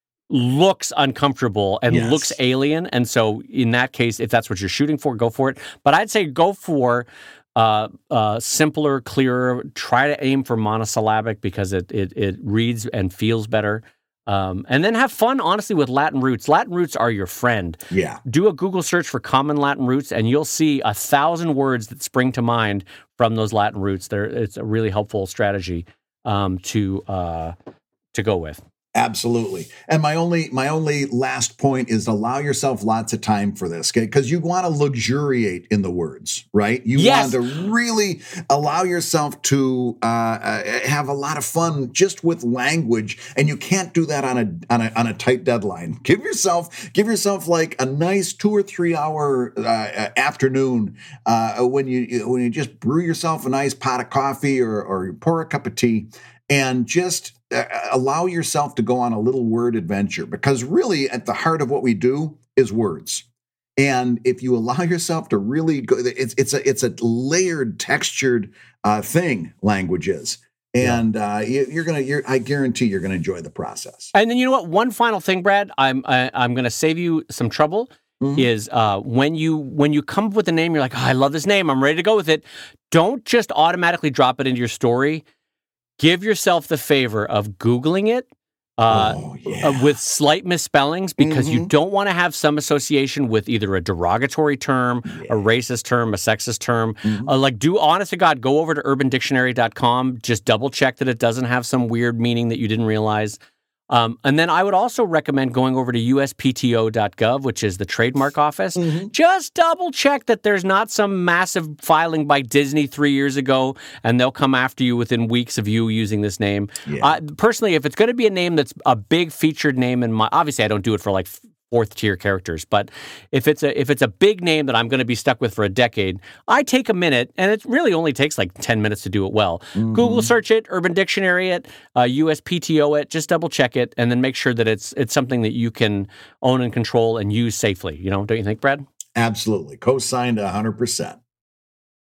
looks uncomfortable and yes. looks alien. And so in that case, if that's what you're shooting for, go for it. But I'd say go for uh, uh, simpler, clearer. Try to aim for monosyllabic because it it, it reads and feels better. Um, and then have fun, honestly, with Latin roots. Latin roots are your friend. Yeah. Do a Google search for common Latin roots, and you'll see a thousand words that spring to mind from those Latin roots. They're, it's a really helpful strategy Um, to uh, to go with. Absolutely. And my only my only last point is allow yourself lots of time for this, okay? Because you want to luxuriate in the words, right? You yes. want to really allow yourself to uh, uh, have a lot of fun just with language, and you can't do that on a on a on a tight deadline. Give yourself give yourself like a nice two or three hour uh, afternoon uh, when you when you just brew yourself a nice pot of coffee or or pour a cup of tea and just Uh, allow yourself to go on a little word adventure, because really at the heart of what we do is words. And if you allow yourself to really go, it's it's a it's a layered, textured uh, thing. Language is, and yeah. uh, you, you're gonna. You're, I guarantee you're gonna enjoy the process. And then you know what? One final thing, Brad. I'm I, I'm gonna save you some trouble. Mm-hmm. Is uh, when you when you come up with a name, you're like, oh, I love this name. I'm ready to go with it. Don't just automatically drop it into your story. Give yourself the favor of Googling it uh, oh, yeah. uh, with slight misspellings, because mm-hmm. you don't want to have some association with either a derogatory term, yeah. a racist term, a sexist term. Mm-hmm. Uh, like, do honest to God, go over to urban dictionary dot com. Just double check that it doesn't have some weird meaning that you didn't realize. Um, and then I would also recommend going over to U S P T O dot gov, which is the trademark office. Mm-hmm. Just double check that there's not some massive filing by Disney three years ago, and they'll come after you within weeks of you using this name. Yeah. Uh, personally, if it's going to be a name that's a big featured name in my, obviously I don't do it for like fourth tier characters, but if it's a if it's a big name that I'm going to be stuck with for a decade, I take a minute, and it really only takes like ten minutes to do it well. Mm-hmm. Google search it, Urban Dictionary it, uh, U S P T O it, just double check it, and then make sure that it's it's something that you can own and control and use safely. You know, don't you think, Brad? Absolutely, co-signed one hundred percent.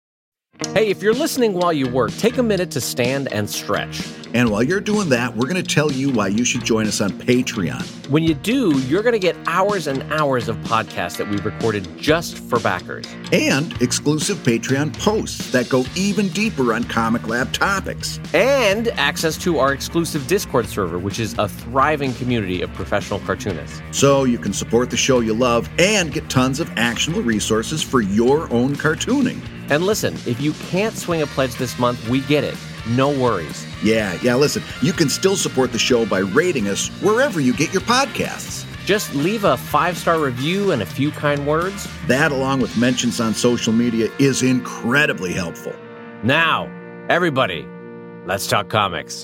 Hey, if you're listening while you work, take a minute to stand and stretch. And while you're doing that, we're going to tell you why you should join us on Patreon. When you do, you're going to get hours and hours of podcasts that we've recorded just for backers. And exclusive Patreon posts that go even deeper on Comic Lab topics. And access to our exclusive Discord server, which is a thriving community of professional cartoonists. So you can support the show you love and get tons of actionable resources for your own cartooning. And listen, if you can't swing a pledge this month, we get it. No worries. Yeah, yeah, listen, you can still support the show by rating us wherever you get your podcasts. Just leave a five-star review and a few kind words. That, along with mentions on social media, is incredibly helpful. Now, everybody, let's talk comics.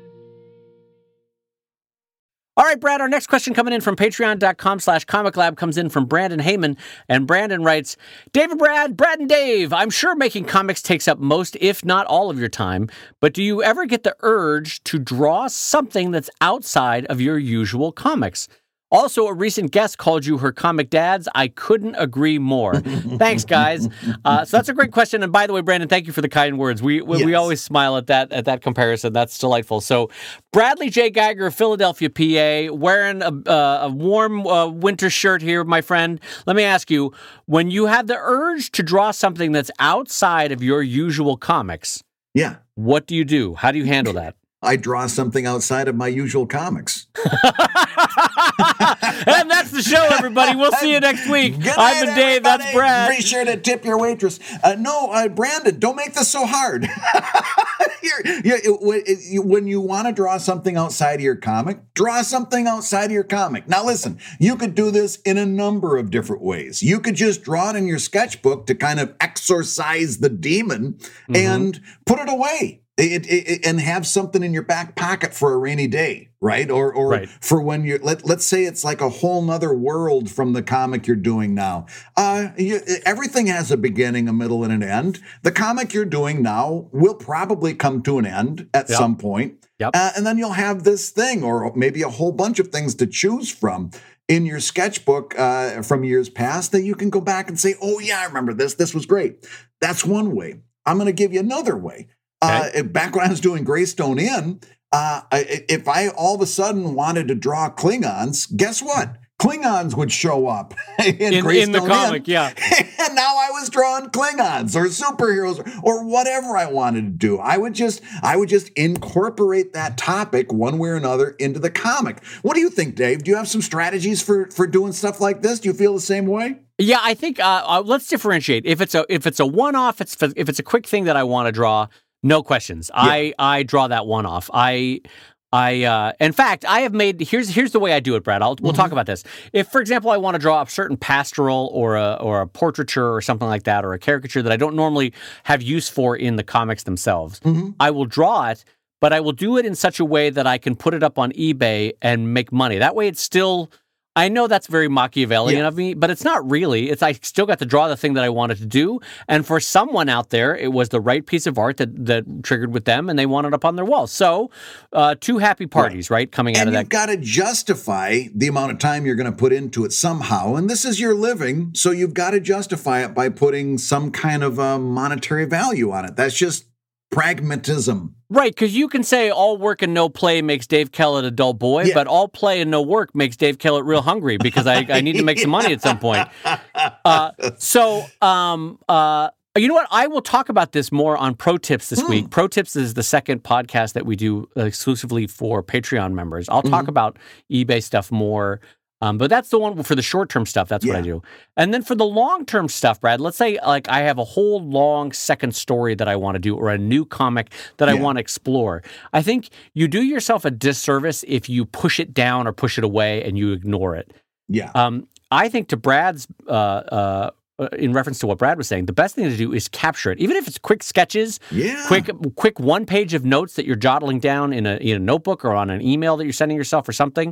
All right, Brad, our next question coming in from patreon.com slash comic lab comes in from Brandon Heyman. And Brandon writes, David, Brad, Brad and Dave, I'm sure making comics takes up most, if not all of your time, but do you ever get the urge to draw something that's outside of your usual comics? Also, a recent guest called you her comic dads. I couldn't agree more. Thanks, guys. Uh, so that's a great question. And by the way, Brandon, thank you for the kind words. We we, yes. we always smile at that at that comparison. That's delightful. So Bradley J. Geiger of Philadelphia, P A, wearing a, uh, a warm uh, winter shirt here, my friend. Let me ask you, when you have the urge to draw something that's outside of your usual comics, yeah, what do you do? How do you handle that? I draw something outside of my usual comics. And that's the show, everybody. We'll see you next week. Good I've been night, Dave. everybody. That's Brad. Be sure to tip your waitress. Uh, no, uh, Brandon, don't make this so hard. you're, you're, you, when you want to draw something outside of your comic, draw something outside of your comic. Now, listen, you could do this in a number of different ways. You could just draw it in your sketchbook to kind of exorcise the demon mm-hmm. and put it away. It, it, it, and have something in your back pocket for a rainy day, right? Or or right. for when you're, let, let's say it's like a whole nother world from the comic you're doing now. Uh, you, everything has a beginning, a middle, and an end. The comic you're doing now will probably come to an end at yep. some point. Yep. Uh, and then you'll have this thing or maybe a whole bunch of things to choose from in your sketchbook uh, from years past that you can go back and say, oh, yeah, I remember this. This was great. That's one way. I'm going to give you another way. Okay. Uh, back when I was doing Greystone Inn, uh, I, if I all of a sudden wanted to draw Klingons, guess what? Klingons would show up in, in, Greystone in the comic, Inn. yeah. And now I was drawing Klingons or superheroes or, or whatever I wanted to do. I would just, I would just incorporate that topic one way or another into the comic. What do you think, Dave? Do you have some strategies for for doing stuff like this? Do you feel the same way? Yeah, I think uh, uh, let's differentiate. If it's a if it's a one off, it's if it's a quick thing that I want to draw. No questions. Yeah. I, I draw that one off. I, I, uh, in fact, I have made, here's, here's the way I do it, Brad. I'll, we'll mm-hmm. talk about this. If, for example, I want to draw a certain pastoral or a, or a portraiture or something like that, or a caricature that I don't normally have use for in the comics themselves, mm-hmm. I will draw it, but I will do it in such a way that I can put it up on eBay and make money. That way it's still, I know that's very Machiavellian yeah. of me, but it's not really. It's I still got to draw the thing that I wanted to do. And for someone out there, it was the right piece of art that, that triggered with them, and they wanted it up on their wall. So uh, two happy parties, right, right coming and out of that. And you've got to justify the amount of time you're going to put into it somehow. And this is your living, so you've got to justify it by putting some kind of uh, monetary value on it. That's just pragmatism. Right, because you can say all work and no play makes Dave Kellett a dull boy, yeah. but all play and no work makes Dave Kellett real hungry because I, I need to make some money at some point. Uh, so, um, uh, you know what? I will talk about this more on Pro Tips this mm. week. Pro Tips is the second podcast that we do exclusively for Patreon members. I'll talk mm-hmm. about eBay stuff more. Um, but that's the one for the short-term stuff. That's yeah. what I do. And then for the long-term stuff, Brad, let's say like I have a whole long second story that I want to do or a new comic that yeah. I want to explore. I think you do yourself a disservice if you push it down or push it away and you ignore it. Yeah. Um, I think to Brad's, uh, uh, in reference to what Brad was saying, the best thing to do is capture it. Even if it's quick sketches, yeah. quick quick one page of notes that you're jottling down in a, in a notebook or on an email that you're sending yourself or something.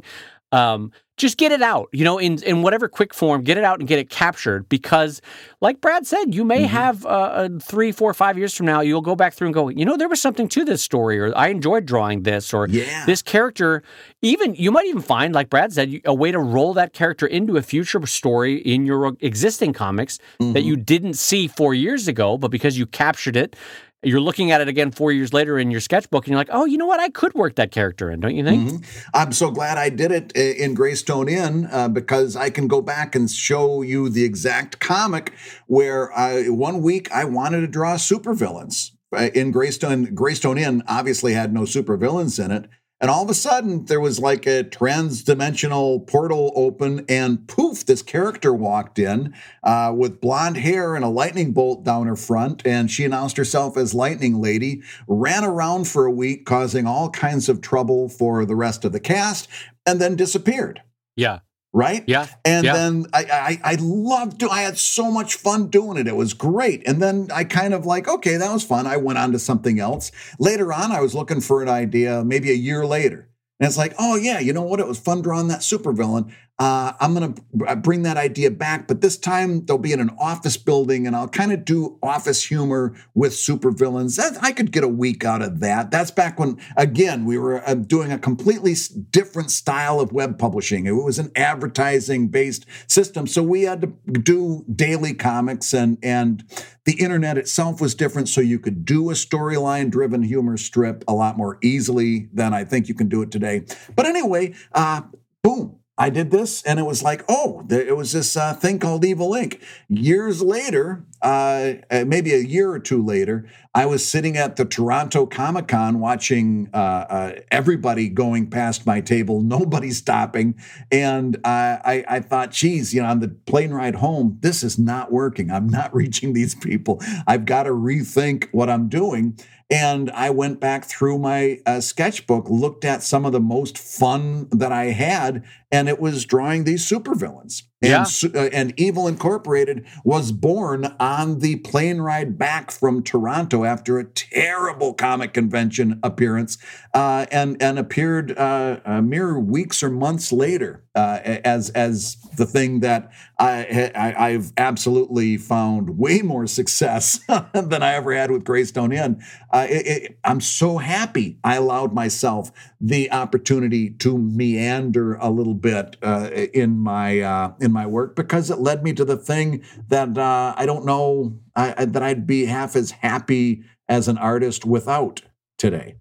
Um, just get it out, you know, in, in whatever quick form, get it out and get it captured because like Brad said, you may mm-hmm. have uh, uh, three, four, five years from now, you'll go back through and go, you know, there was something to this story or I enjoyed drawing this or yeah. this character. Even you might even find, like Brad said, a way to roll that character into a future story in your existing comics mm-hmm. that you didn't see four years ago, but because you captured it, you're looking at it again four years later in your sketchbook, and you're like, oh, you know what? I could work that character in, don't you think? Mm-hmm. I'm so glad I did it in Greystone Inn uh, because I can go back and show you the exact comic where I, one week I wanted to draw supervillains. In Greystone, Greystone Inn obviously had no supervillains in it. And all of a sudden, there was like a trans-dimensional portal open, and poof, this character walked in uh, with blonde hair and a lightning bolt down her front, and she announced herself as Lightning Lady, ran around for a week, causing all kinds of trouble for the rest of the cast, and then disappeared. Yeah. Right? Yeah. And yeah. then I, I I loved it. I had so much fun doing it. It was great. And then I kind of like, okay, that was fun. I went on to something else. Later on, I was looking for an idea maybe a year later. And it's like, oh, yeah, you know what? It was fun drawing that supervillain. Uh, I'm going to bring that idea back, but this time they'll be in an office building, and I'll kind of do office humor with supervillains. That, I could get a week out of that. That's back when, again, we were uh, doing a completely different style of web publishing. It was an advertising-based system, so we had to do daily comics, and and the internet itself was different, so you could do a storyline-driven humor strip a lot more easily than I think you can do it today. But anyway, uh, boom. I did this, and it was like, oh, there, it was this uh, thing called Evil Ink. Years later, uh, maybe a year or two later, I was sitting at the Toronto Comic Con watching uh, uh, everybody going past my table, nobody stopping, and uh, I, I thought, geez, you know, on the plane ride home, this is not working. I'm not reaching these people. I've got to rethink what I'm doing. And I went back through my uh, sketchbook, looked at some of the most fun that I had, and it was drawing these supervillains. Yeah. And, uh, and Evil Incorporated was born on the plane ride back from Toronto after a terrible comic convention appearance, uh, and and appeared uh, a mere weeks or months later uh, as as the thing that I, I I've absolutely found way more success than I ever had with Greystone Inn. Uh, it, it, I'm so happy I allowed myself the opportunity to meander a little bit uh, in my uh, in my work, because it led me to the thing that uh, I don't know I, I, that I'd be half as happy as an artist without today.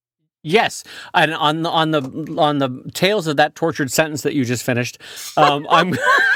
Yes, and on the on the on the tails of that tortured sentence that you just finished, um, I'm.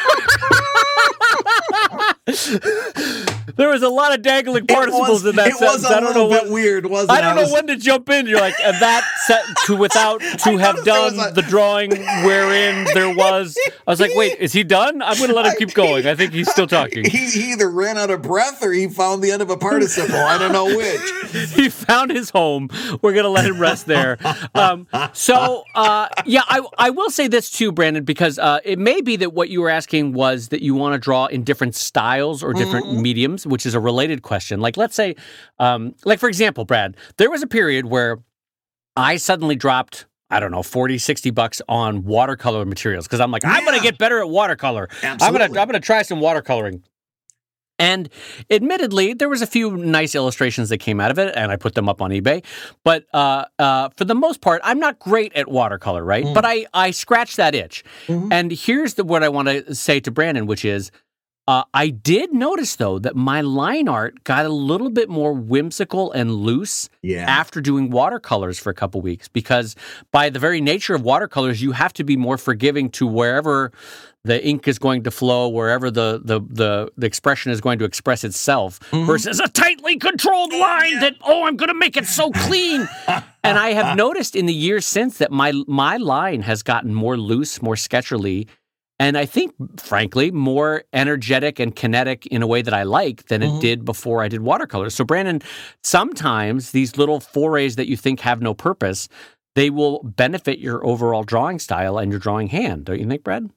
There was a lot of dangling participles was, in that it sentence. Was a I don't know bit what, weird, wasn't I don't it? I know was, when to jump in. You're like, and that set to without to have done a, the drawing wherein there was. I was like, wait, is he done? I'm going to let him keep going. I think he's still talking. He, he either ran out of breath or he found the end of a participle. I don't know which. He found his home. We're going to let him rest there. Um, so, uh, yeah, I I will say this too, Brandon, because uh, it may be that what you were asking was that you want to draw in different styles or different mm-hmm. mediums, which is a related question. Like, let's say, um, like, for example, Brad, there was a period where I suddenly dropped, I don't know, forty, sixty bucks on watercolor materials. Cause I'm like, yeah. I'm going to get better at watercolor. Absolutely. I'm going to, I'm going to try some watercoloring. And admittedly, there was a few nice illustrations that came out of it, and I put them up on eBay. But uh, uh, for the most part, I'm not great at watercolor, right? Mm. But I, I scratched that itch. Mm-hmm. And here's the, what I want to say to Brandon, which is, Uh, I did notice, though, that my line art got a little bit more whimsical and loose yeah. after doing watercolors for a couple weeks, because by the very nature of watercolors, you have to be more forgiving to wherever the ink is going to flow, wherever the the the, the expression is going to express itself, mm-hmm. versus a tightly controlled line that, oh, I'm going to make it so clean. And I have noticed in the years since that my my line has gotten more loose, more sketcherly, and I think, frankly, more energetic and kinetic in a way that I like than mm-hmm. it did before I did watercolors. So, Brandon, sometimes these little forays that you think have no purpose, they will benefit your overall drawing style and your drawing hand. Don't you think, Brad?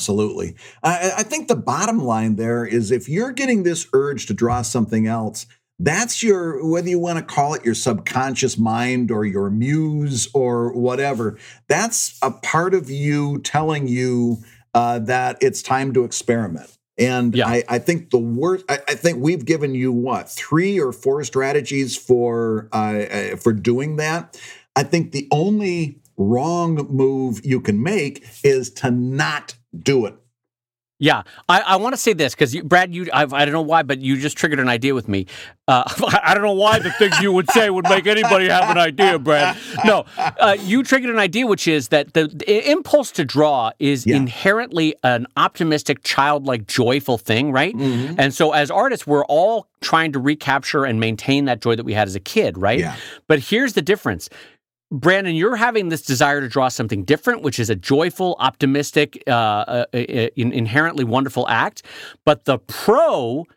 Absolutely. I, I think the bottom line there is if you're getting this urge to draw something else, That's your, whether you want to call it your subconscious mind or your muse or whatever, that's a part of you telling you uh, that it's time to experiment. And Yeah. I, I think the worst, I, I think we've given you what, three or four strategies for, uh, uh, for doing that. I think the only wrong move you can make is to not do it. Yeah, I, I want to say this because Brad, you I've, I don't know why, but you just triggered an idea with me. Uh, I don't know why the things you would say would make anybody have an idea, Brad. No, uh, you triggered an idea, which is that the, the impulse to draw is Yeah. inherently an optimistic, childlike, joyful thing, right? Mm-hmm. And so, as artists, we're all trying to recapture and maintain that joy that we had as a kid, right? Yeah. But here's the difference. Brandon, you're having this desire to draw something different, which is a joyful, optimistic, uh, uh, uh, inherently wonderful act. But the pro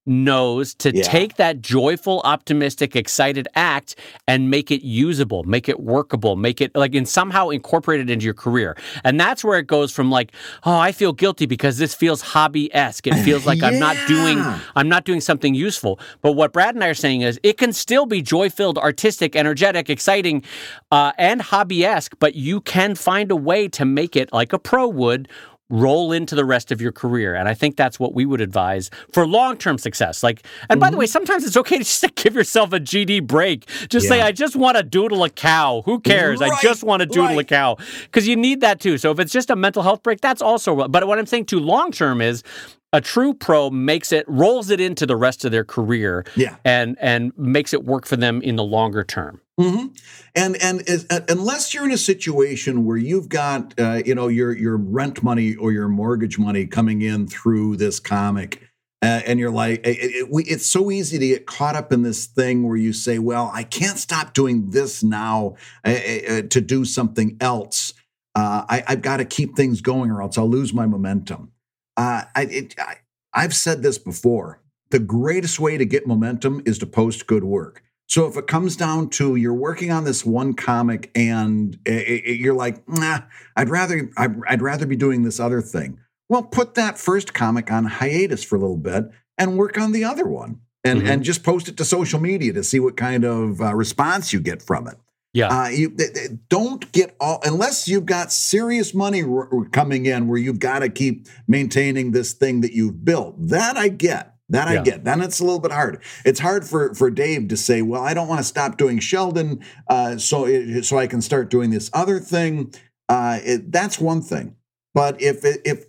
knows to Yeah. take that joyful, optimistic, excited act and make it usable, make it workable, make it like and somehow incorporate it into your career. And that's where it goes from like, oh, I feel guilty because this feels hobby-esque. It feels like I'm not doing Yeah. I'm not doing something useful. But what Brad and I are saying is it can still be joy-filled, artistic, energetic, exciting, uh, and hobby-esque, but you can find a way to make it like a pro would roll into the rest of your career. And I think that's what we would advise for long-term success. Like, and by the way, sometimes it's okay to just give yourself a G D break. Just say, Yeah. I just want to doodle a cow. Who cares? I Right, just want to doodle a right. cow. Because you need that too. So if it's just a mental health break, that's also, but what I'm saying too long-term is a true pro makes it, rolls it into the rest of their career Yeah. and, and makes it work for them in the longer term. Mm-hmm. And and is, uh, unless you're in a situation where you've got uh, you know your your rent money or your mortgage money coming in through this comic, uh, and you're like, it, it, we, it's so easy to get caught up in this thing where you say, well, I can't stop doing this now uh, uh, to do something else. Uh, I, I've got to keep things going, or else I'll lose my momentum. Uh, I, it, I I've said this before. The greatest way to get momentum is to post good work. So if it comes down to you're working on this one comic and it, it, you're like, nah, I'd rather I'd, I'd rather be doing this other thing. Well, put that first comic on hiatus for a little bit and work on the other one, and Mm-hmm. and just post it to social media to see what kind of uh, response you get from it. Yeah. Uh, you th- th- don't get all unless you've got serious money r- r- coming in where you've got to keep maintaining this thing that you've built. That I get. That I Yeah. get. Then it's a little bit hard. It's hard for, for Dave to say, well, I don't want to stop doing Sheldon uh, so it, so I can start doing this other thing. Uh, it, that's one thing. But if if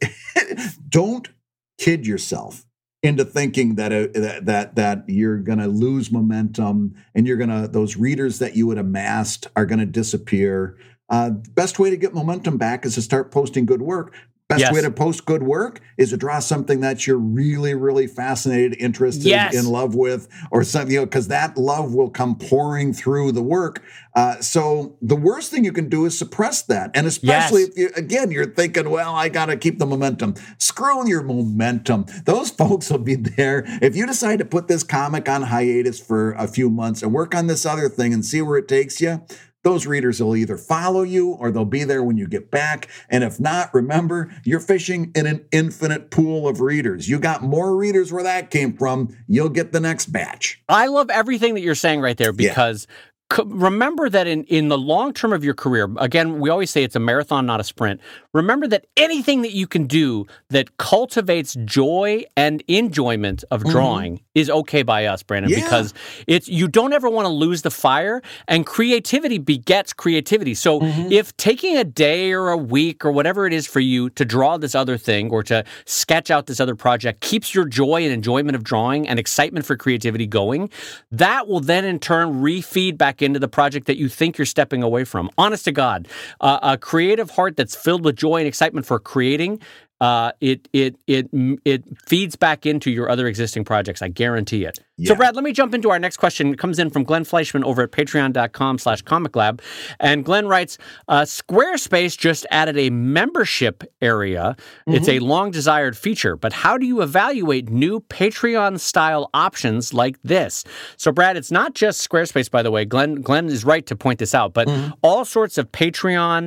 don't kid yourself into thinking that uh, that that that you're going to lose momentum and you're going to those readers that you had amassed are going to disappear. Uh, best way to get momentum back is to start posting good work. Best Yes. way to post good work is to draw something that you're really, really fascinated, interested, Yes. in love with, or something, you know, because that love will come pouring through the work. Uh, so the worst thing you can do is suppress that. And especially Yes. if you, again, you're thinking, well, I got to keep the momentum. Screw your momentum. Those folks will be there. If you decide to put this comic on hiatus for a few months and work on this other thing and see where it takes you, those readers will either follow you or they'll be there when you get back. And if not, remember, you're fishing in an infinite pool of readers. You got more readers where that came from. You'll get the next batch. I love everything that you're saying right there because c- remember that in, in the long term of your career, again, we always say it's a marathon, not a sprint. Remember that anything that you can do that cultivates joy and enjoyment of drawing mm-hmm. is okay by us, Brandon, Yeah. because it's you don't ever want to lose the fire, and creativity begets creativity. So mm-hmm. if taking a day or a week or whatever it is for you to draw this other thing or to sketch out this other project keeps your joy and enjoyment of drawing and excitement for creativity going, that will then in turn re-feed back into the project that you think you're stepping away from. Honest to God, uh, a creative heart that's filled with joy and excitement for creating, uh, it it it it feeds back into your other existing projects. I guarantee it. Yeah. So, Brad, let me jump into our next question. It comes in from Glenn Fleischman over at patreon.com slash comic lab. And Glenn writes, uh, Squarespace just added a membership area. Mm-hmm. It's a long-desired feature, but how do you evaluate new Patreon-style options like this? So, Brad, it's not just Squarespace, by the way. Glenn, Glenn is right to point this out, but mm-hmm. all sorts of Patreon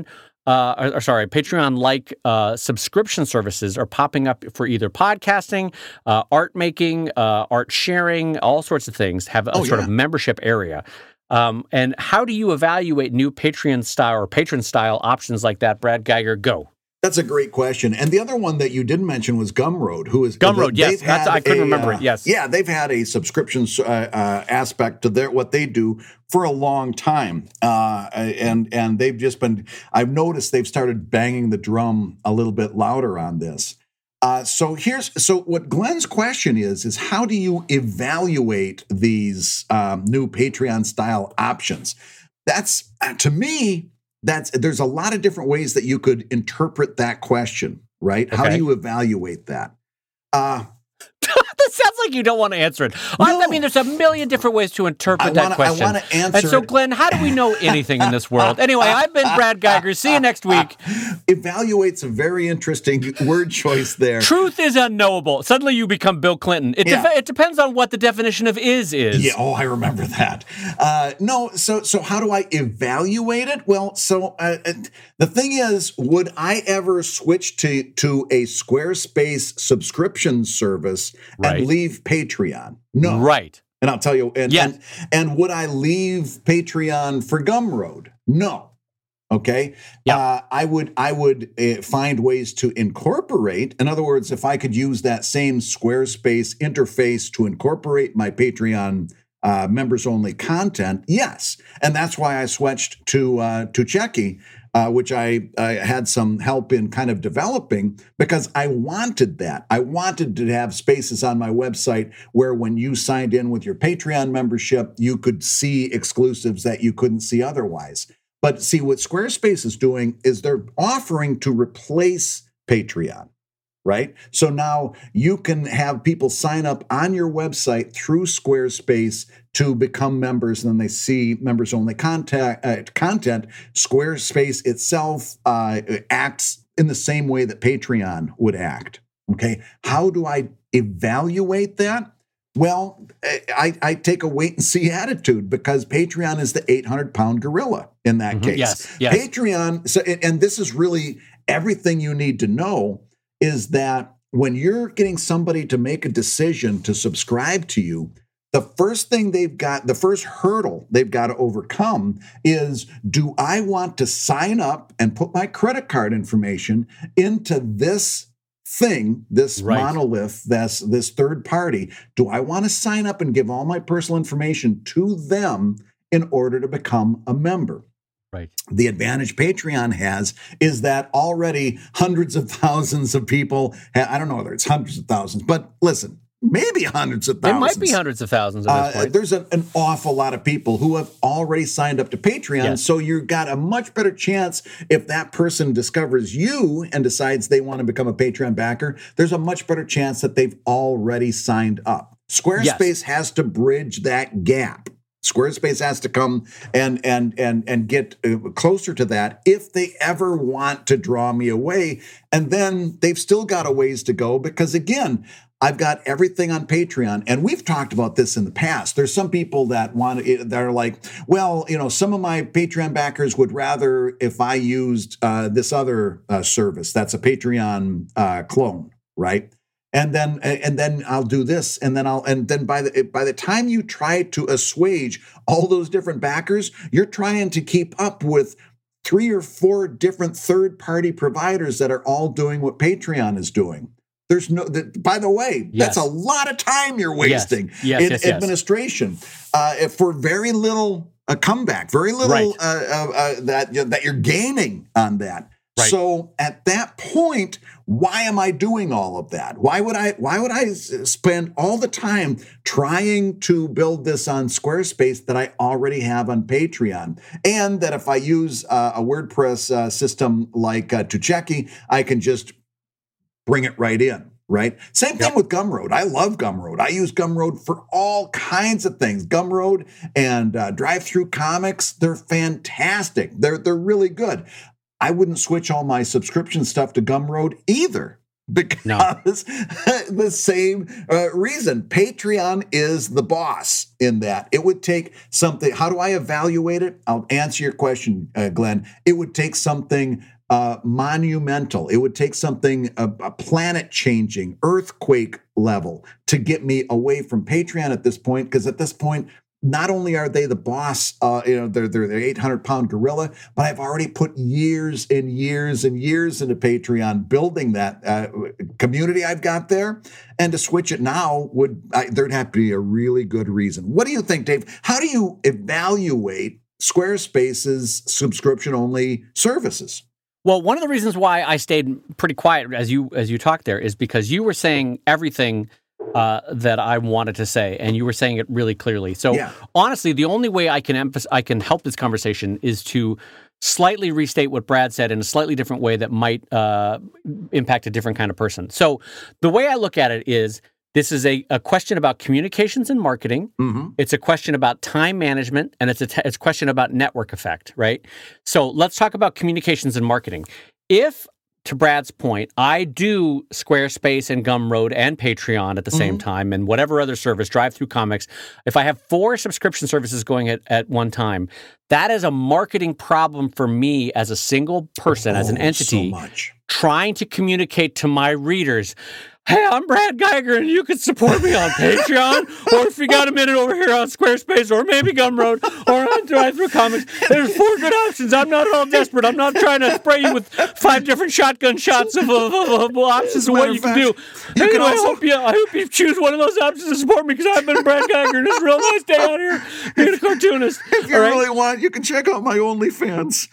uh, or, or sorry, Patreon-like uh, subscription services are popping up for either podcasting, uh, art making, uh, art sharing, all sorts of things have a Oh, sort yeah. of membership area. Um, and how do you evaluate new Patreon style or patron style options like that? Brad Geiger, go. That's a great question. And the other one that you didn't mention was Gumroad, who is Gumroad. Yes, they've that's, had I couldn't a, remember uh, it. Yes. Yeah, they've had a subscription uh, uh, aspect to their what they do for a long time, uh, and and they've just been. I've noticed they've started banging the drum a little bit louder on this. Uh, so here's so what Glenn's question is is how do you evaluate these um, new Patreon style options? That's uh, to me. That's there's a lot of different ways that you could interpret that question, right? Okay. How do you evaluate that? Uh, That sounds like you don't want to answer it. Well, No. I mean, there's a million different ways to interpret I that wanna- I question. wanna answer And so, it. Glenn, how do we know anything in this world? Anyway, I've been Brad Geiger. See you next week. evaluate's a very interesting word choice there. Truth is unknowable. Suddenly you become Bill Clinton. It, Yeah. def- it depends on what the definition of is is. Yeah, oh, I remember that. Uh, no, so so how do I evaluate it? Well, so uh, uh, the thing is, would I ever switch to to a Squarespace subscription service Right. and leave Patreon? No, Right. And I'll tell you, and, Yes. and and would I leave Patreon for Gumroad? No. Okay. Yeah. Uh, I would I would uh, find ways to incorporate. In other words, if I could use that same Squarespace interface to incorporate my Patreon uh, members only content, yes. And that's why I switched to uh, to Checky, uh, which I, I had some help in kind of developing because I wanted that. I wanted to have spaces on my website where when you signed in with your Patreon membership, you could see exclusives that you couldn't see otherwise. But see, what Squarespace is doing is they're offering to replace Patreon, right? So now you can have people sign up on your website through Squarespace to become members, and then they see members-only content. Uh, content. Squarespace itself uh, acts in the same way that Patreon would act, okay? How do I evaluate that? Well, I, I take a wait-and-see attitude because Patreon is the eight hundred pound gorilla in that Mhm. case. Yes, yes. Patreon, so, and this is really everything you need to know, is that when you're getting somebody to make a decision to subscribe to you, the first thing they've got, the first hurdle they've got to overcome is, do I want to sign up and put my credit card information into this thing, this Right. monolith, this, this third party? Do I want to sign up and give all my personal information to them in order to become a member? Right. The advantage Patreon has is that already hundreds of thousands of people, ha- I don't know whether it's hundreds of thousands, but listen, maybe hundreds of It thousands. might be hundreds of thousands at this Uh, point. there's a, an awful lot of people who have already signed up to Patreon. Yes. So you've got a much better chance if that person discovers you and decides they want to become a Patreon backer. There's a much better chance that they've already signed up. Squarespace has to bridge that gap. Squarespace has to come and and and and get uh, closer to that if they ever want to draw me away. And then they've still got a ways to go because, again, I've got everything on Patreon, and we've talked about this in the past. There's some people that want that are like, well, you know, some of my Patreon backers would rather if I used uh, this other uh, service that's a Patreon uh, clone, right? And then and then I'll do this, and then I'll and then by the by the time you try to assuage all those different backers, you're trying to keep up with three or four different third-party providers that are all doing what Patreon is doing. There's no. That, by the way, Yes. that's a lot of time you're wasting Yes, yes, in yes, yes. administration uh, for very little a comeback, very little Right. uh, uh, uh, that that you're gaining on that. Right. So at that point, why am I doing all of that? Why would I? Why would I s- spend all the time trying to build this on Squarespace that I already have on Patreon? And that if I use uh, a WordPress uh, system like uh, Tucheki, I can just bring it right in. Right. Same thing Yep. with Gumroad. I love Gumroad. I use Gumroad for all kinds of things. Gumroad and uh, Drive-Thru Comics, they're fantastic. They're they're really good. I wouldn't switch all my subscription stuff to Gumroad either because the same uh, reason. Patreon is the boss in that. It would take something. How do I evaluate it? I'll answer your question, uh, Glenn. It would take something uh, monumental. It would take something, a, a planet-changing, earthquake level to get me away from Patreon at this point, because at this point, not only are they the boss, uh, you know, they're they're the eight hundred pound gorilla, but I've already put years and years and years into Patreon building that uh, community I've got there, and to switch it now would I, there'd have to be a really good reason. What do you think, Dave? How do you evaluate Squarespace's subscription only services? Well, one of the reasons why I stayed pretty quiet as you as you talked there is because you were saying everything Uh, that I wanted to say, and you were saying it really clearly. So, yeah. honestly, the only way I can emphasize, I can help this conversation is to slightly restate what Brad said in a slightly different way that might uh, impact a different kind of person. So, the way I look at it is, this is a, a question about communications and marketing. Mm-hmm. It's a question about time management, and it's a, t- it's a question about network effect, right? So, let's talk about communications and marketing. If To Brad's point, I do Squarespace and Gumroad and Patreon at the same Mm-hmm. time, and whatever other service, Drive Through Comics. If I have four subscription services going at, at one time, that is a marketing problem for me as a single person, oh, as an entity, so much. trying to communicate to my readers, hey, I'm Brad Geiger, and you can support me on Patreon, or if you got a minute over here on Squarespace, or maybe Gumroad, or on Drive Through Comics. There's four good options. I'm not at all desperate. I'm not trying to spray you with five different shotgun shots of, of, of, of options of what you can do. You anyway, can also- I, hope you, I hope you choose one of those options to support me, because I've been Brad Geiger, and it's a real nice day out here being a cartoonist. If you All right? really want, you can check out my OnlyFans.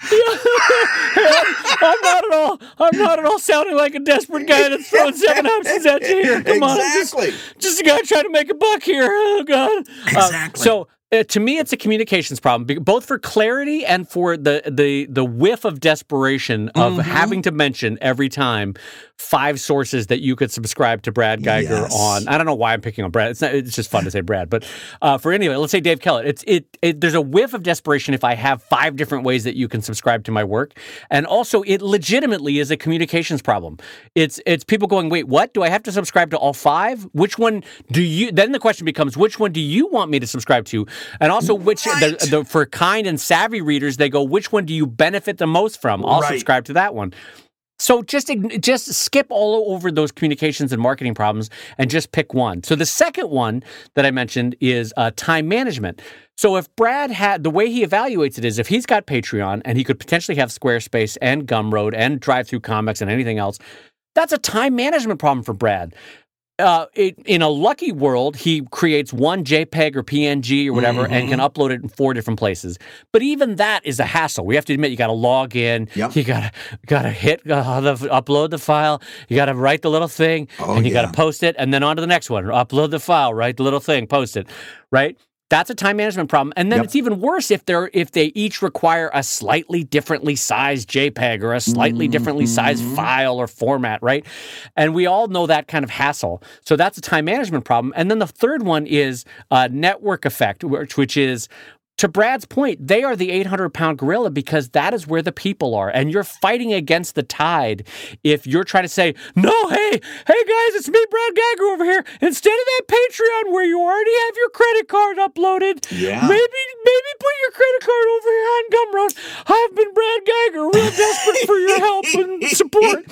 I'm, I'm not at all. I'm not at all sounding like a desperate guy that's throwing seven options at you here. Come on, I'm just, Exactly. just a guy trying to make a buck here. Oh God. Exactly. Uh, so. Uh, to me, it's a communications problem, be- both for clarity and for the the the whiff of desperation of Mm-hmm. having to mention every time five sources that you could subscribe to Brad Geiger Yes. on. I don't know why I'm picking on Brad. It's not, it's just fun to say Brad, but uh, for anyway, let's say Dave Kellett. It's it, it. There's a whiff of desperation if I have five different ways that you can subscribe to my work, and also it legitimately is a communications problem. It's it's people going, wait, what? Do I have to subscribe to all five? Which one do you? Then the question becomes, which one do you want me to subscribe to? And also, which Right. the, the, for kind and savvy readers, they go, which one do you benefit the most from? I'll Right. subscribe to that one. So just ign- just skip all over those communications and marketing problems and just pick one. So the second one that I mentioned is uh, time management. So if Brad had, the way he evaluates it is if he's got Patreon and he could potentially have Squarespace and Gumroad and Drive Through Comics and anything else, that's a time management problem for Brad. Uh, it, in a lucky world, he creates one JPEG or P N G or whatever Mm-hmm. and can upload it in four different places. But even that is a hassle. We have to admit, you got to log in. Yep. You got to got to hit uh, the upload the file. You got to write the little thing, Oh, and you got yeah. to post it, and then on to the next one. Upload the file, write the little thing, post it. Right. That's a time management problem. And then Yep. it's even worse if they're if they each require a slightly differently sized JPEG or a slightly differently sized Mm-hmm. file or format, right? And we all know that kind of hassle. So that's a time management problem. And then the third one is uh, network effect, which, which is, to Brad's point, they are the eight hundred pound gorilla because that is where the people are. And you're fighting against the tide if you're trying to say, no, hey, hey guys, it's me, Brad Geiger over here. Instead of that Patreon where you already have your credit card uploaded, Yeah. maybe maybe put your credit card over here on Gumroad. I've been Brad Geiger, real desperate for your help and support.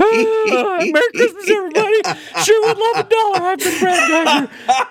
Uh, Merry Christmas, everybody. Sure would love a dollar. I've been Brad Geiger.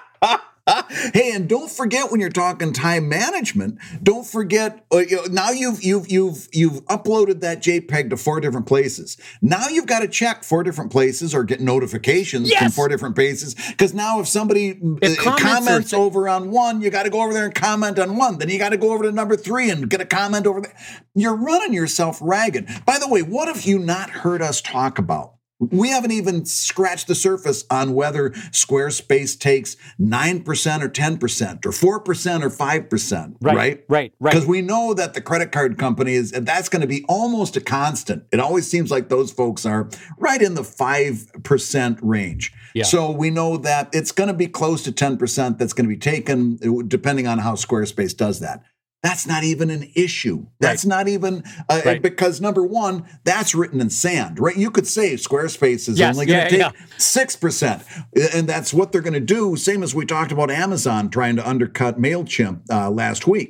Hey, and don't forget when you're talking time management, don't forget uh, you know, now you've you've you've you've uploaded that JPEG to four different places. Now you've got to check four different places or get notifications from Yes. four different places, because now if somebody If uh, comments comments are- over on one, you got to go over there and comment on one. Then you got to go over to number three and get a comment over there. You're running yourself ragged. By the way, what have you not heard us talk about? We haven't even scratched the surface on whether Squarespace takes nine percent or ten percent or four percent or five percent, Right, right? right, right. Because we know that the credit card company is, that's going to be almost a constant. It always seems like those folks are right in the five percent range. Yeah. So we know that it's going to be close to ten percent that's going to be taken, depending on how Squarespace does that. That's not even an issue. That's not even, uh, Right. because number one, that's written in sand, right? You could say Squarespace is Yes, only going yeah, to take yeah. six percent. And that's what they're going to do. Same as we talked about Amazon trying to undercut MailChimp uh, last week.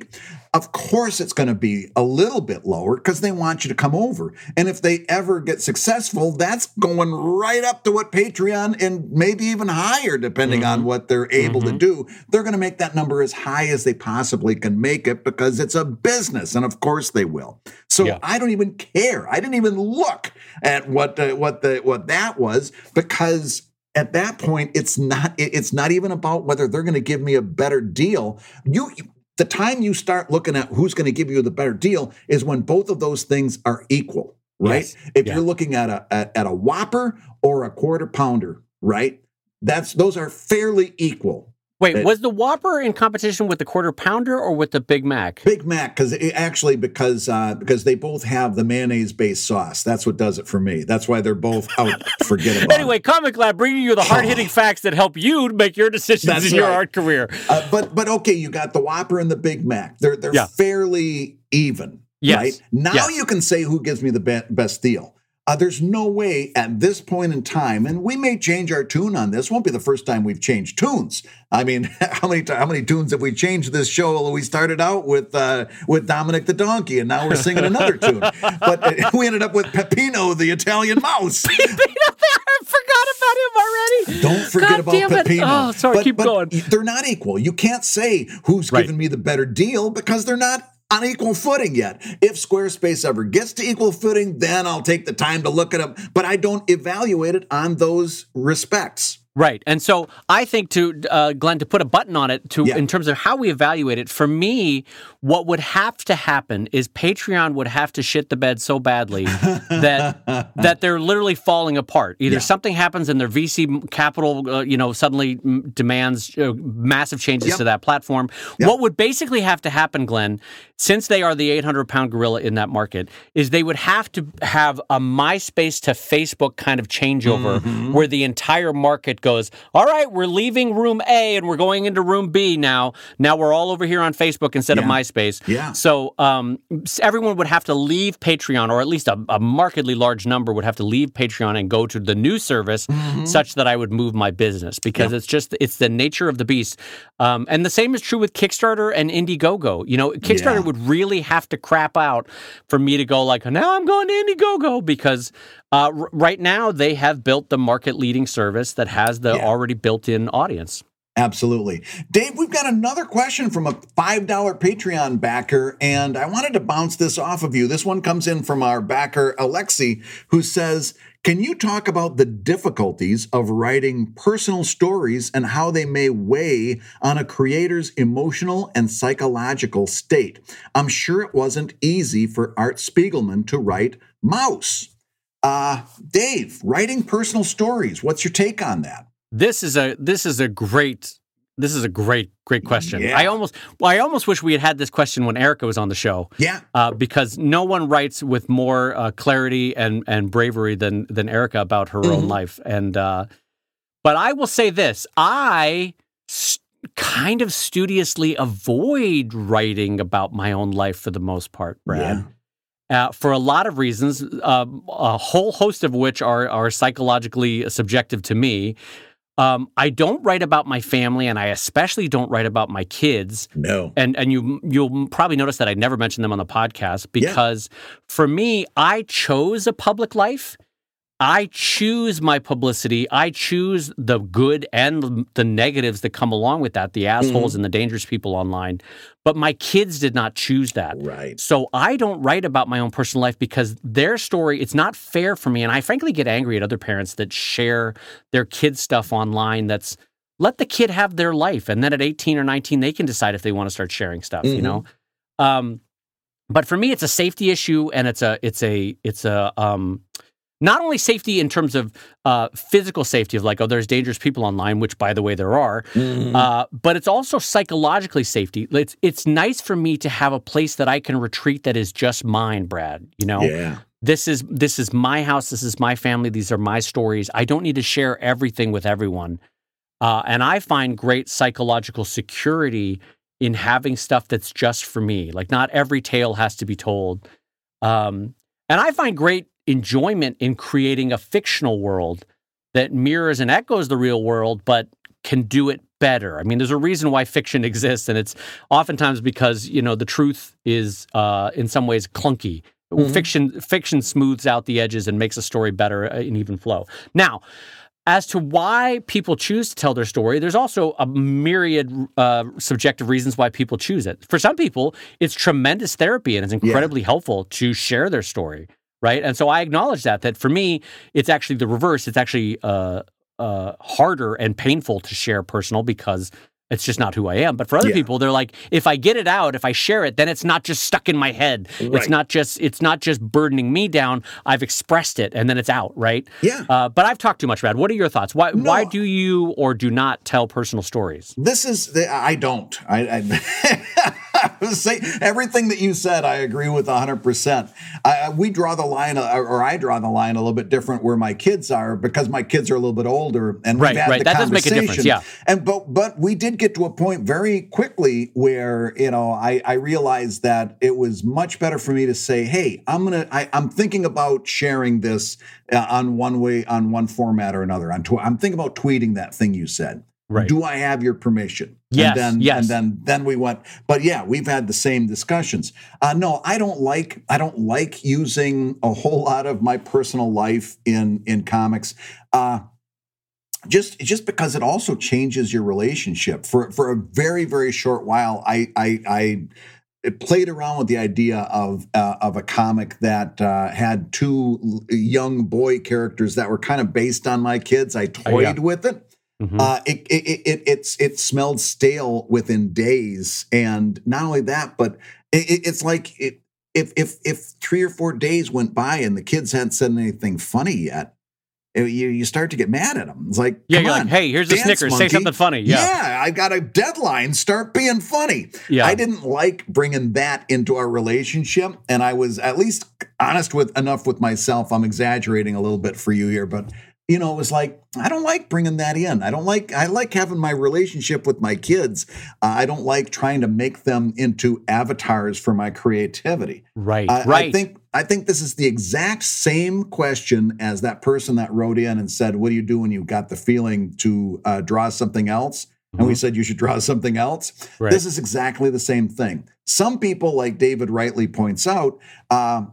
of course it's going to be a little bit lower because they want you to come over. And if they ever get successful, that's going right up to what Patreon and maybe even higher, depending mm-hmm. on what they're able mm-hmm. to do. They're going to make that number as high as they possibly can make it because it's a business. And of course they will. So yeah. I don't even care. I didn't even look at what uh, what the what that was because at that point, it's not it's not even about whether they're going to give me a better deal. You, the time you start looking at who's going to give you the better deal is when both of those things are equal, right? Yes. If yeah. you're looking at a at, at a Whopper or a quarter pounder, right? That's those are fairly equal. Wait, it, was the Whopper in competition with the Quarter Pounder or with the Big Mac? Big Mac, because actually because uh, because they both have the mayonnaise-based sauce. That's what does it for me. That's why they're both out. Forget about anyway, it. Comic Lab bringing you the hard-hitting facts that help you make your decisions That's in right. your art career. Uh, but but okay, you got the Whopper and the Big Mac. They're they're yeah. fairly even, yes. right? Now yes. you can say who gives me the be- best deal. Uh, there's no way at this point in time, and we may change our tune on this. Won't be the first time we've changed tunes. I mean, how many how many tunes have we changed this show? We started out with uh, with Dominic the Donkey, and now we're singing another tune. But uh, we ended up with Peppino the Italian Mouse. I forgot about him already. Don't forget God about damn it. Peppino. Oh, sorry, but, keep but going. They're not equal. You can't say who's right. giving me the better deal because they're not on equal footing yet. If Squarespace ever gets to equal footing, then I'll take the time to look at them. But I don't evaluate it on those respects. Right. And so I think to, uh, Glenn, to put a button on it to yeah. in terms of how we evaluate it, for me, what would have to happen is Patreon would have to shit the bed so badly that that they're literally falling apart. Either yeah. something happens and their V C capital, uh, you know, suddenly demands uh, massive changes yep. to that platform. Yep. What would basically have to happen, Glenn, since they are the eight hundred pound gorilla in that market, is they would have to have a MySpace to Facebook kind of changeover mm-hmm. where the entire market goes, all right, we're leaving room A and we're going into room B now. Now we're all over here on Facebook instead yeah. of MySpace. Yeah. So um, everyone would have to leave Patreon, or at least a, a markedly large number would have to leave Patreon and go to the new service mm-hmm. such that I would move my business because yep. it's just, it's the nature of the beast. Um, and the same is true with Kickstarter and Indiegogo. You know, Kickstarter yeah. would really have to crap out for me to go like, now I'm going to Indiegogo because Uh, r- right now, they have built the market-leading service that has the yeah. already built-in audience. Absolutely. Dave, we've got another question from a five dollar Patreon backer, and I wanted to bounce this off of you. This one comes in from our backer, Alexi, who says, can you talk about the difficulties of writing personal stories and how they may weigh on a creator's emotional and psychological state? I'm sure it wasn't easy for Art Spiegelman to write Mouse. Uh, Dave, writing personal stories. What's your take on that? This is a this is a great this is a great great question. Yeah. I almost well, I almost wish we had had this question when Erica was on the show. Yeah, uh, because no one writes with more uh, clarity and and bravery than than Erica about her mm-hmm. own life. And uh, but I will say this: I st- kind of studiously avoid writing about my own life for the most part, Brad. Yeah. Uh, for a lot of reasons, uh, a whole host of which are are psychologically subjective to me. Um, I don't write about my family, and I especially don't write about my kids. No, and and you you'll probably notice that I never mention them on the podcast because yeah. for me, I chose a public life. I choose my publicity. I choose the good and the negatives that come along with that, the assholes mm-hmm. and the dangerous people online. But my kids did not choose that. Right. So I don't write about my own personal life because their story, it's not fair for me. And I frankly get angry at other parents that share their kids' stuff online that's, let the kid have their life. And then at eighteen or nineteen, they can decide if they want to start sharing stuff, mm-hmm. you know? Um, but for me, it's a safety issue and it's a, it's a, it's a, um, not only safety in terms of uh, physical safety of like, oh, there's dangerous people online, which, by the way, there are, mm-hmm. uh, but it's also psychologically safety. It's it's nice for me to have a place that I can retreat that is just mine, Brad. You know, yeah. this is this is my house. This is my family. These are my stories. I don't need to share everything with everyone. Uh, and I find great psychological security in having stuff that's just for me. Like, not every tale has to be told. Um, and I find great enjoyment in creating a fictional world that mirrors and echoes the real world, but can do it better. I mean, there's a reason why fiction exists, and it's oftentimes because, you know, the truth is uh, in some ways clunky. Mm-hmm. Fiction fiction smooths out the edges and makes a story better in even flow. Now, as to why people choose to tell their story, there's also a myriad uh, subjective reasons why people choose it. For some people, it's tremendous therapy and it's incredibly yeah. helpful to share their story, right? And so I acknowledge that, that for me, it's actually the reverse. It's actually uh, uh, harder and painful to share personal because it's just not who I am. But for other yeah. people, they're like, if I get it out, if I share it, then it's not just stuck in my head. Right. It's not just it's not just burdening me down. I've expressed it, and then it's out, right? Yeah. Uh, but I've talked too much, Brad. What are your thoughts? Why no. why do you or do not tell personal stories? This is the, I don't. I, I say everything that you said. I agree with one hundred percent. I, we draw the line, or I draw the line a little bit different where my kids are because my kids are a little bit older, and we've right, had right. the That does make a difference. Yeah. And but but we did get to a point very quickly where, you know, I, I realized that it was much better for me to say, hey, I'm going to, I'm thinking about sharing this uh, on one way, on one format or another. On tw- I'm thinking about tweeting that thing you said. Right. Do I have your permission? Yes, and then, yes. And then, then we went, but yeah, we've had the same discussions. Uh, no, I don't like, I don't like using a whole lot of my personal life in, in comics. Uh, Just, just because it also changes your relationship. For for a very, very short while, I I, I played around with the idea of uh, of a comic that uh, had two young boy characters that were kind of based on my kids. I toyed oh, yeah. with it. Mm-hmm. Uh, it, it it it's it smelled stale within days, and not only that, but it, it's like it, if if if three or four days went by and the kids hadn't said anything funny yet. You you start to get mad at them. It's like, yeah, come you're on, like, hey, here's a Snickers. Monkey. Say something funny. Yeah. yeah, I got a deadline. Start being funny. Yeah. I didn't like bringing that into our relationship, and I was at least honest with enough with myself. I'm exaggerating a little bit for you here, but you know, it was like, I don't like bringing that in. I don't like, I like having my relationship with my kids. Uh, I don't like trying to make them into avatars for my creativity. Right, I, right. I think, I think this is the exact same question as that person that wrote in and said, what do you do when you got the feeling to uh, draw something else? Mm-hmm. And we said, you should draw something else. Right. This is exactly the same thing. Some people, like David rightly points out, uh,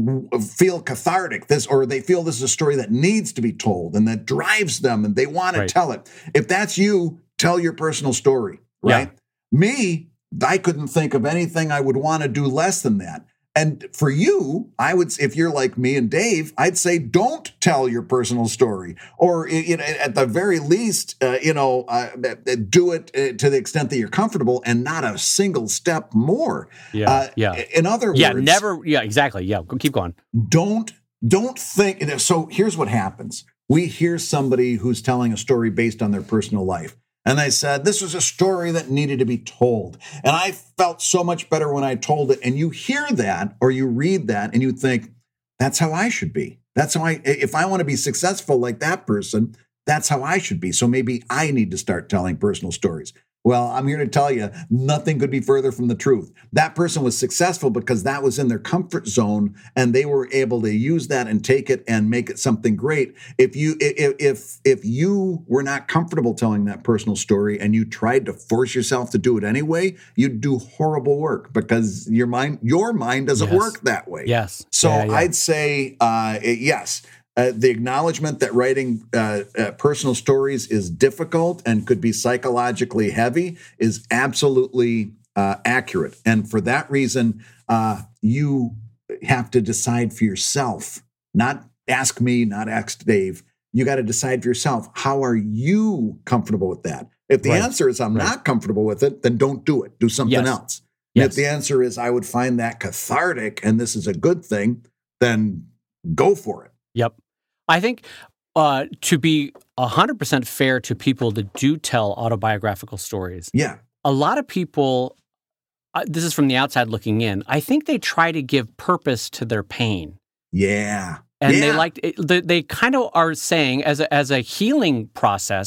feel cathartic this or they feel this is a story that needs to be told and that drives them and they want right. to tell it. If that's you, tell your personal story, right? Yeah. Me, I couldn't think of anything I would want to do less than that. And for you, I would, if you're like me and Dave, I'd say don't tell your personal story, or you know, at the very least, uh, you know, uh, do it uh, to the extent that you're comfortable, and not a single step more. Yeah, uh, yeah. In other yeah, words, never. Yeah, exactly. Yeah, keep going. Don't don't think. So here's what happens: we hear somebody who's telling a story based on their personal life. And they said, this was a story that needed to be told. And I felt so much better when I told it. And you hear that, or you read that, and you think, that's how I should be. That's how I, if I want to be successful like that person, that's how I should be. So maybe I need to start telling personal stories. Well, I'm here to tell you, nothing could be further from the truth. That person was successful because that was in their comfort zone, and they were able to use that and take it and make it something great. If you if if if you were not comfortable telling that personal story and you tried to force yourself to do it anyway, you'd do horrible work because your mind your mind doesn't yes. work that way. Yes. So yeah, yeah. I'd say uh, yes. Uh, the acknowledgement that writing uh, uh, personal stories is difficult and could be psychologically heavy is absolutely uh, accurate. And for that reason, uh, you have to decide for yourself, not ask me, not ask Dave. You got to decide for yourself, how are you comfortable with that? If the right. answer is I'm right. not comfortable with it, then don't do it. Do something yes. else. Yes. And if the answer is I would find that cathartic and this is a good thing, then go for it. Yep. I think uh, to be one hundred percent fair to people that do tell autobiographical stories, yeah, a lot of people, uh, this is from the outside looking in, I think they try to give purpose to their pain. Yeah. And yeah. they like, they, they kind of are saying as a, as a healing process,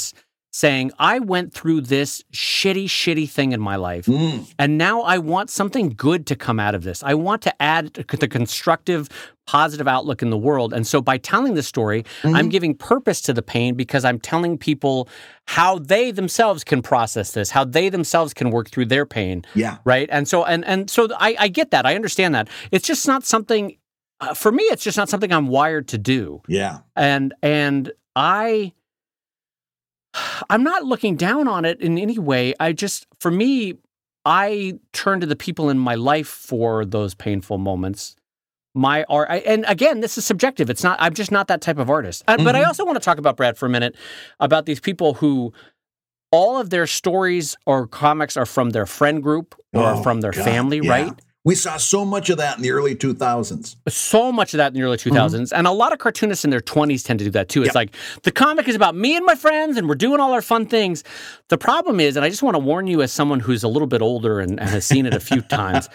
saying, I went through this shitty, shitty thing in my life, mm. and now I want something good to come out of this. I want to add the constructive, positive outlook in the world. And so by telling this story, mm-hmm. I'm giving purpose to the pain because I'm telling people how they themselves can process this, how they themselves can work through their pain. Yeah. Right? And so and and so I, I get that. I understand that. It's just not something, uh, for me, it's just not something I'm wired to do. Yeah. And and I... I'm not looking down on it in any way. I just, for me, I turn to the people in my life for those painful moments. My art, I, and again, this is subjective. It's not, I'm just not that type of artist. Mm-hmm. But I also want to talk about, Brad, for a minute, about these people who all of their stories or comics are from their friend group or oh, from their God, family, yeah. right? We saw so much of that in the early two thousands. So much of that in the early two thousands. Mm-hmm. And a lot of cartoonists in their twenties tend to do that too. It's yep. like, the comic is about me and my friends, and we're doing all our fun things. The problem is, and I just want to warn you as someone who's a little bit older and, and has seen it a few times,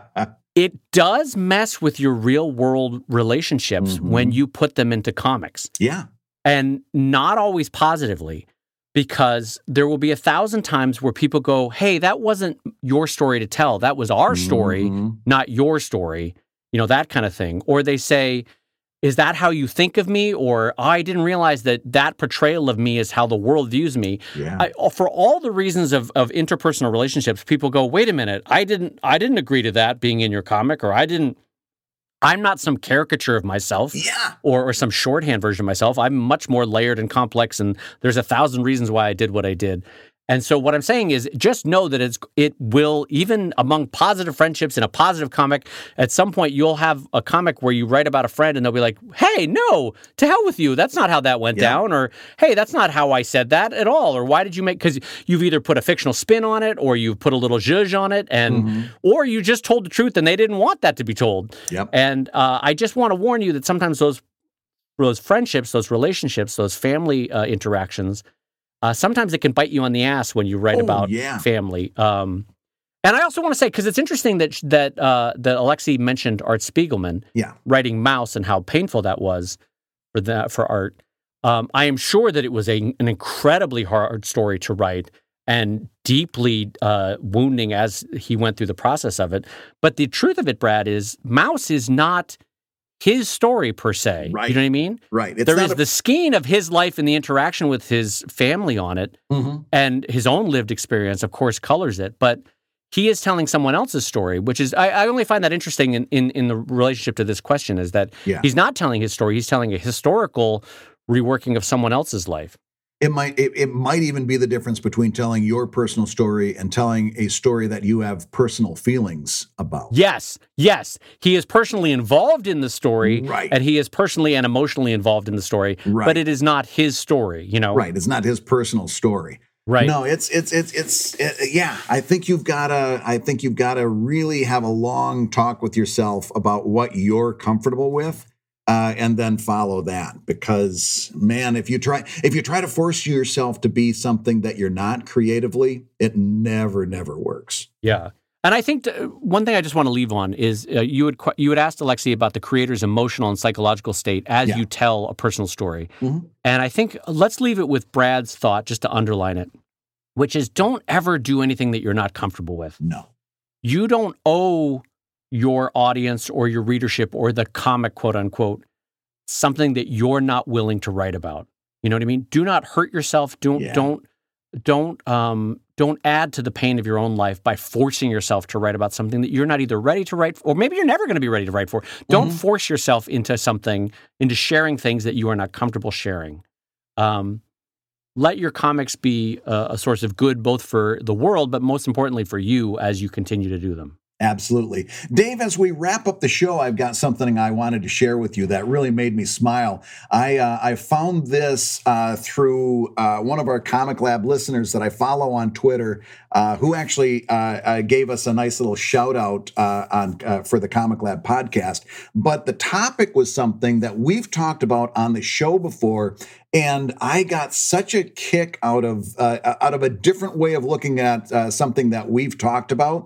it does mess with your real world relationships mm-hmm. when you put them into comics. Yeah. And not always positively. Because there will be a thousand times where people go, hey, that wasn't your story to tell. That was our story, mm-hmm. not your story, you know, that kind of thing. Or they say, is that how you think of me? Or oh, I didn't realize that that portrayal of me is how the world views me. Yeah. I, for all the reasons of, of interpersonal relationships, people go, wait a minute, I didn't, I didn't agree to that being in your comic, or I didn't, I'm not some caricature of myself yeah. or, or some shorthand version of myself. I'm much more layered and complex, and there's a thousand reasons why I did what I did. And so what I'm saying is just know that it's it will, even among positive friendships in a positive comic, at some point you'll have a comic where you write about a friend and they'll be like, hey, no, to hell with you. That's not how that went yeah. down. Or, hey, that's not how I said that at all. Or why did you make, because you've either put a fictional spin on it or you've put a little zhuzh on it, and mm-hmm. or you just told the truth and they didn't want that to be told. Yep. And uh, I just want to warn you that sometimes those, those friendships, those relationships, those family uh, interactions, Uh, sometimes it can bite you on the ass when you write oh, about yeah. family. Um, and I also want to say, because it's interesting that that uh, that Alexi mentioned Art Spiegelman yeah. writing Mouse and how painful that was for that for Art. Um, I am sure that it was a, an incredibly hard story to write and deeply uh, wounding as he went through the process of it. But the truth of it, Brad, is Mouse is not his story per se. Right. You know what I mean? Right. It's there is a... the skein of his life and the interaction with his family on it, mm-hmm. and his own lived experience, of course, colors it. But he is telling someone else's story, which is, I, I only find that interesting in, in, in the relationship to this question, is that yeah. he's not telling his story. He's telling a historical reworking of someone else's life. It might it, it might even be the difference between telling your personal story and telling a story that you have personal feelings about. Yes, yes. He is personally involved in the story, right. and he is personally and emotionally involved in the story, right. but it is not his story, you know? Right, it's not his personal story. Right. No, it's it's it's it's it, yeah. I think you've got to. I think you've got to really have a long talk with yourself about what you're comfortable with. Uh, and then follow that, because man, if you try if you try to force yourself to be something that you're not creatively, it never, never works. Yeah, and I think th- one thing I just want to leave on is uh, you had you had asked Alexi about the creator's emotional and psychological state as yeah. you tell a personal story, mm-hmm. and I think let's leave it with Brad's thought just to underline it, which is don't ever do anything that you're not comfortable with. No, you don't owe your audience or your readership or the comic, quote unquote, something that you're not willing to write about. You know what I mean? Do not hurt yourself. Don't, yeah. don't, don't, um, don't add to the pain of your own life by forcing yourself to write about something that you're not either ready to write for, or maybe you're never going to be ready to write for. Don't mm-hmm. force yourself into something, into sharing things that you are not comfortable sharing. Um, let your comics be a, a source of good, both for the world, but most importantly for you as you continue to do them. Absolutely. Dave, as we wrap up the show, I've got something I wanted to share with you that really made me smile. I uh, I found this uh, through uh, one of our Comic Lab listeners that I follow on Twitter, uh, who actually uh, uh, gave us a nice little shout out uh, on uh, for the Comic Lab podcast. But the topic was something that we've talked about on the show before, and I got such a kick out of uh, out of a different way of looking at uh, something that we've talked about.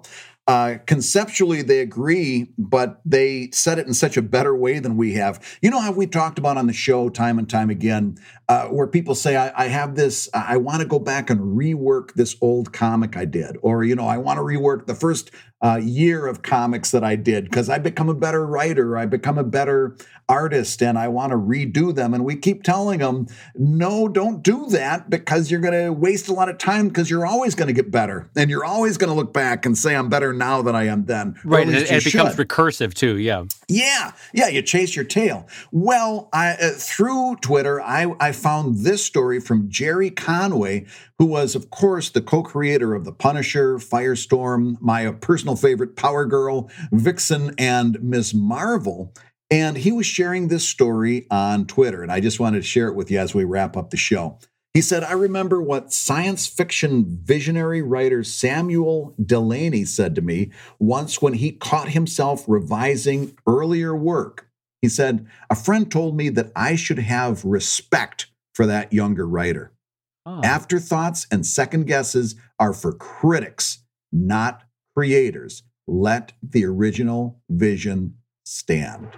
uh, conceptually they agree, but they said it in such a better way than we have. You know how we talked about on the show time and time again, uh, where people say, I, I have this, I want to go back and rework this old comic I did. Or, you know, I want to rework the first uh, year of comics that I did because I become a better writer, I become a better artist, and I want to redo them. And we keep telling them, no, don't do that because you're going to waste a lot of time because you're always going to get better. And you're always going to look back and say, I'm better now than I am then. Right, and it, it becomes recursive too, yeah. Yeah, yeah, you chase your tail. Well, I, uh, through Twitter, I, I found this story from Jerry Conway, who was, of course, the co-creator of The Punisher, Firestorm, my personal favorite, Power Girl, Vixen, and Miz Marvel. And he was sharing this story on Twitter, and I just wanted to share it with you as we wrap up the show. He said, I remember what science fiction visionary writer Samuel Delany said to me once when he caught himself revising earlier work. He said, a friend told me that I should have respect for that younger writer. Oh. Afterthoughts and second guesses are for critics, not creators. Let the original vision stand.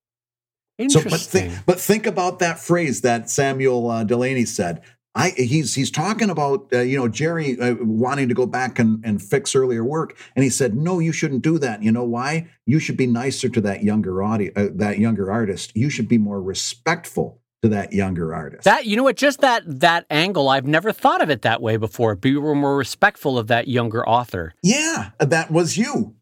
So, but, th- but think about that phrase that Samuel uh, Delany said. I, he's he's talking about, uh, you know, Jerry uh, wanting to go back and, and fix earlier work. And he said, no, you shouldn't do that. You know why? You should be nicer to that younger audience, uh, that younger artist. You should be more respectful to that younger artist. That, you know what, just that that angle, I've never thought of it that way before. Be more respectful of that younger author. Yeah, that was you.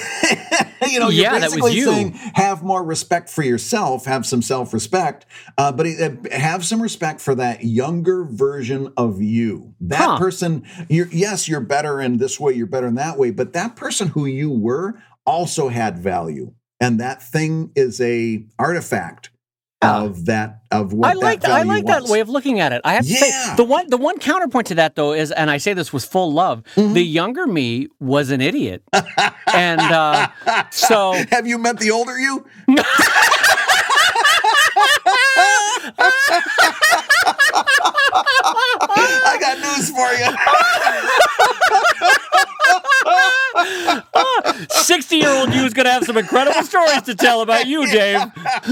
You know, you're yeah, basically that was you. saying have more respect for yourself, have some self-respect, uh, but uh, have some respect for that younger version of you. That huh. person, you're, yes, you're better in this way, you're better in that way, but that person who you were also had value. And that thing is a artifact yeah. of that, of what I like that value I like was. that way of looking at it. I have to yeah. say, the one the one counterpoint to that, though, is, and I say this with full love, mm-hmm. the younger me was an idiot. And uh, so... Have you met the older you? I got news for you. sixty-year-old you is going to have some incredible stories to tell about you, Dave.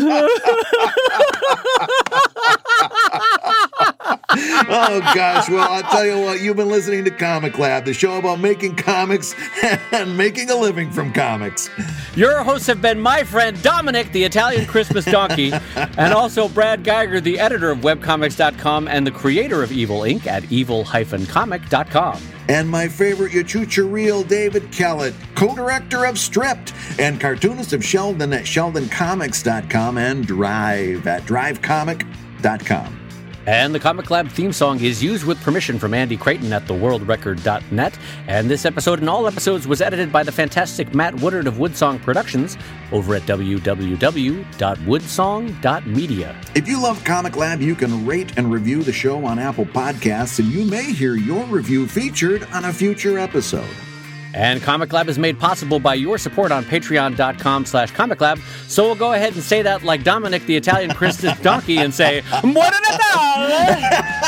Oh, gosh. Well, I'll tell you what. You've been listening to Comic Lab, the show about making comics and making a living from comics. Your hosts have been my friend Dominic, the Italian Christmas donkey, and also Brad Geiger, the editor of webcomics dot com and the creator of Evil Incorporated at evil dash comic dot com. And my favorite Yachucha Reel, David Kellett, co-director of Stripped and cartoonist of Sheldon at sheldon comics dot com and Drive at drive comic dot com. And the Comic Lab theme song is used with permission from Andy Creighton at the world record dot net. And this episode and all episodes was edited by the fantastic Matt Woodard of Woodsong Productions over at w w w dot woodsong dot media. If you love Comic Lab, you can rate and review the show on Apple Podcasts, and you may hear your review featured on a future episode. And Comic Lab is made possible by your support on patreon dot com slash comic lab. So we'll go ahead and say that like Dominic, the Italian Christmas donkey, and say, Buon Natale!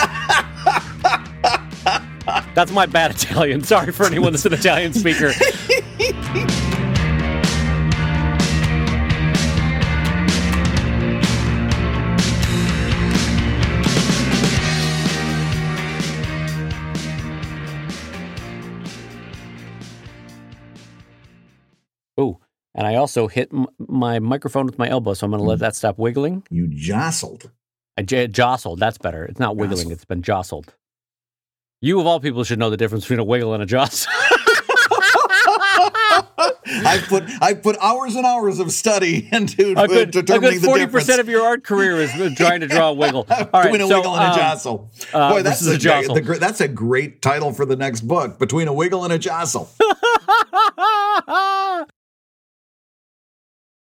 That's my bad Italian. Sorry for anyone that's an Italian speaker. Oh, and I also hit m- my microphone with my elbow, so I'm going to let that stop wiggling. You jostled. I j- jostled. That's better. It's not wiggling. Jostled. It's been jostled. You, of all people, should know the difference between a wiggle and a jostle. I put I put hours and hours of study into a good, determining a good forty the difference. percent of your art career is trying to draw a wiggle. All right, between a so, wiggle and um, a jostle. Uh, Boy, that's a, a, jostle. The, that's a great title for the next book, Between a Wiggle and a Jostle.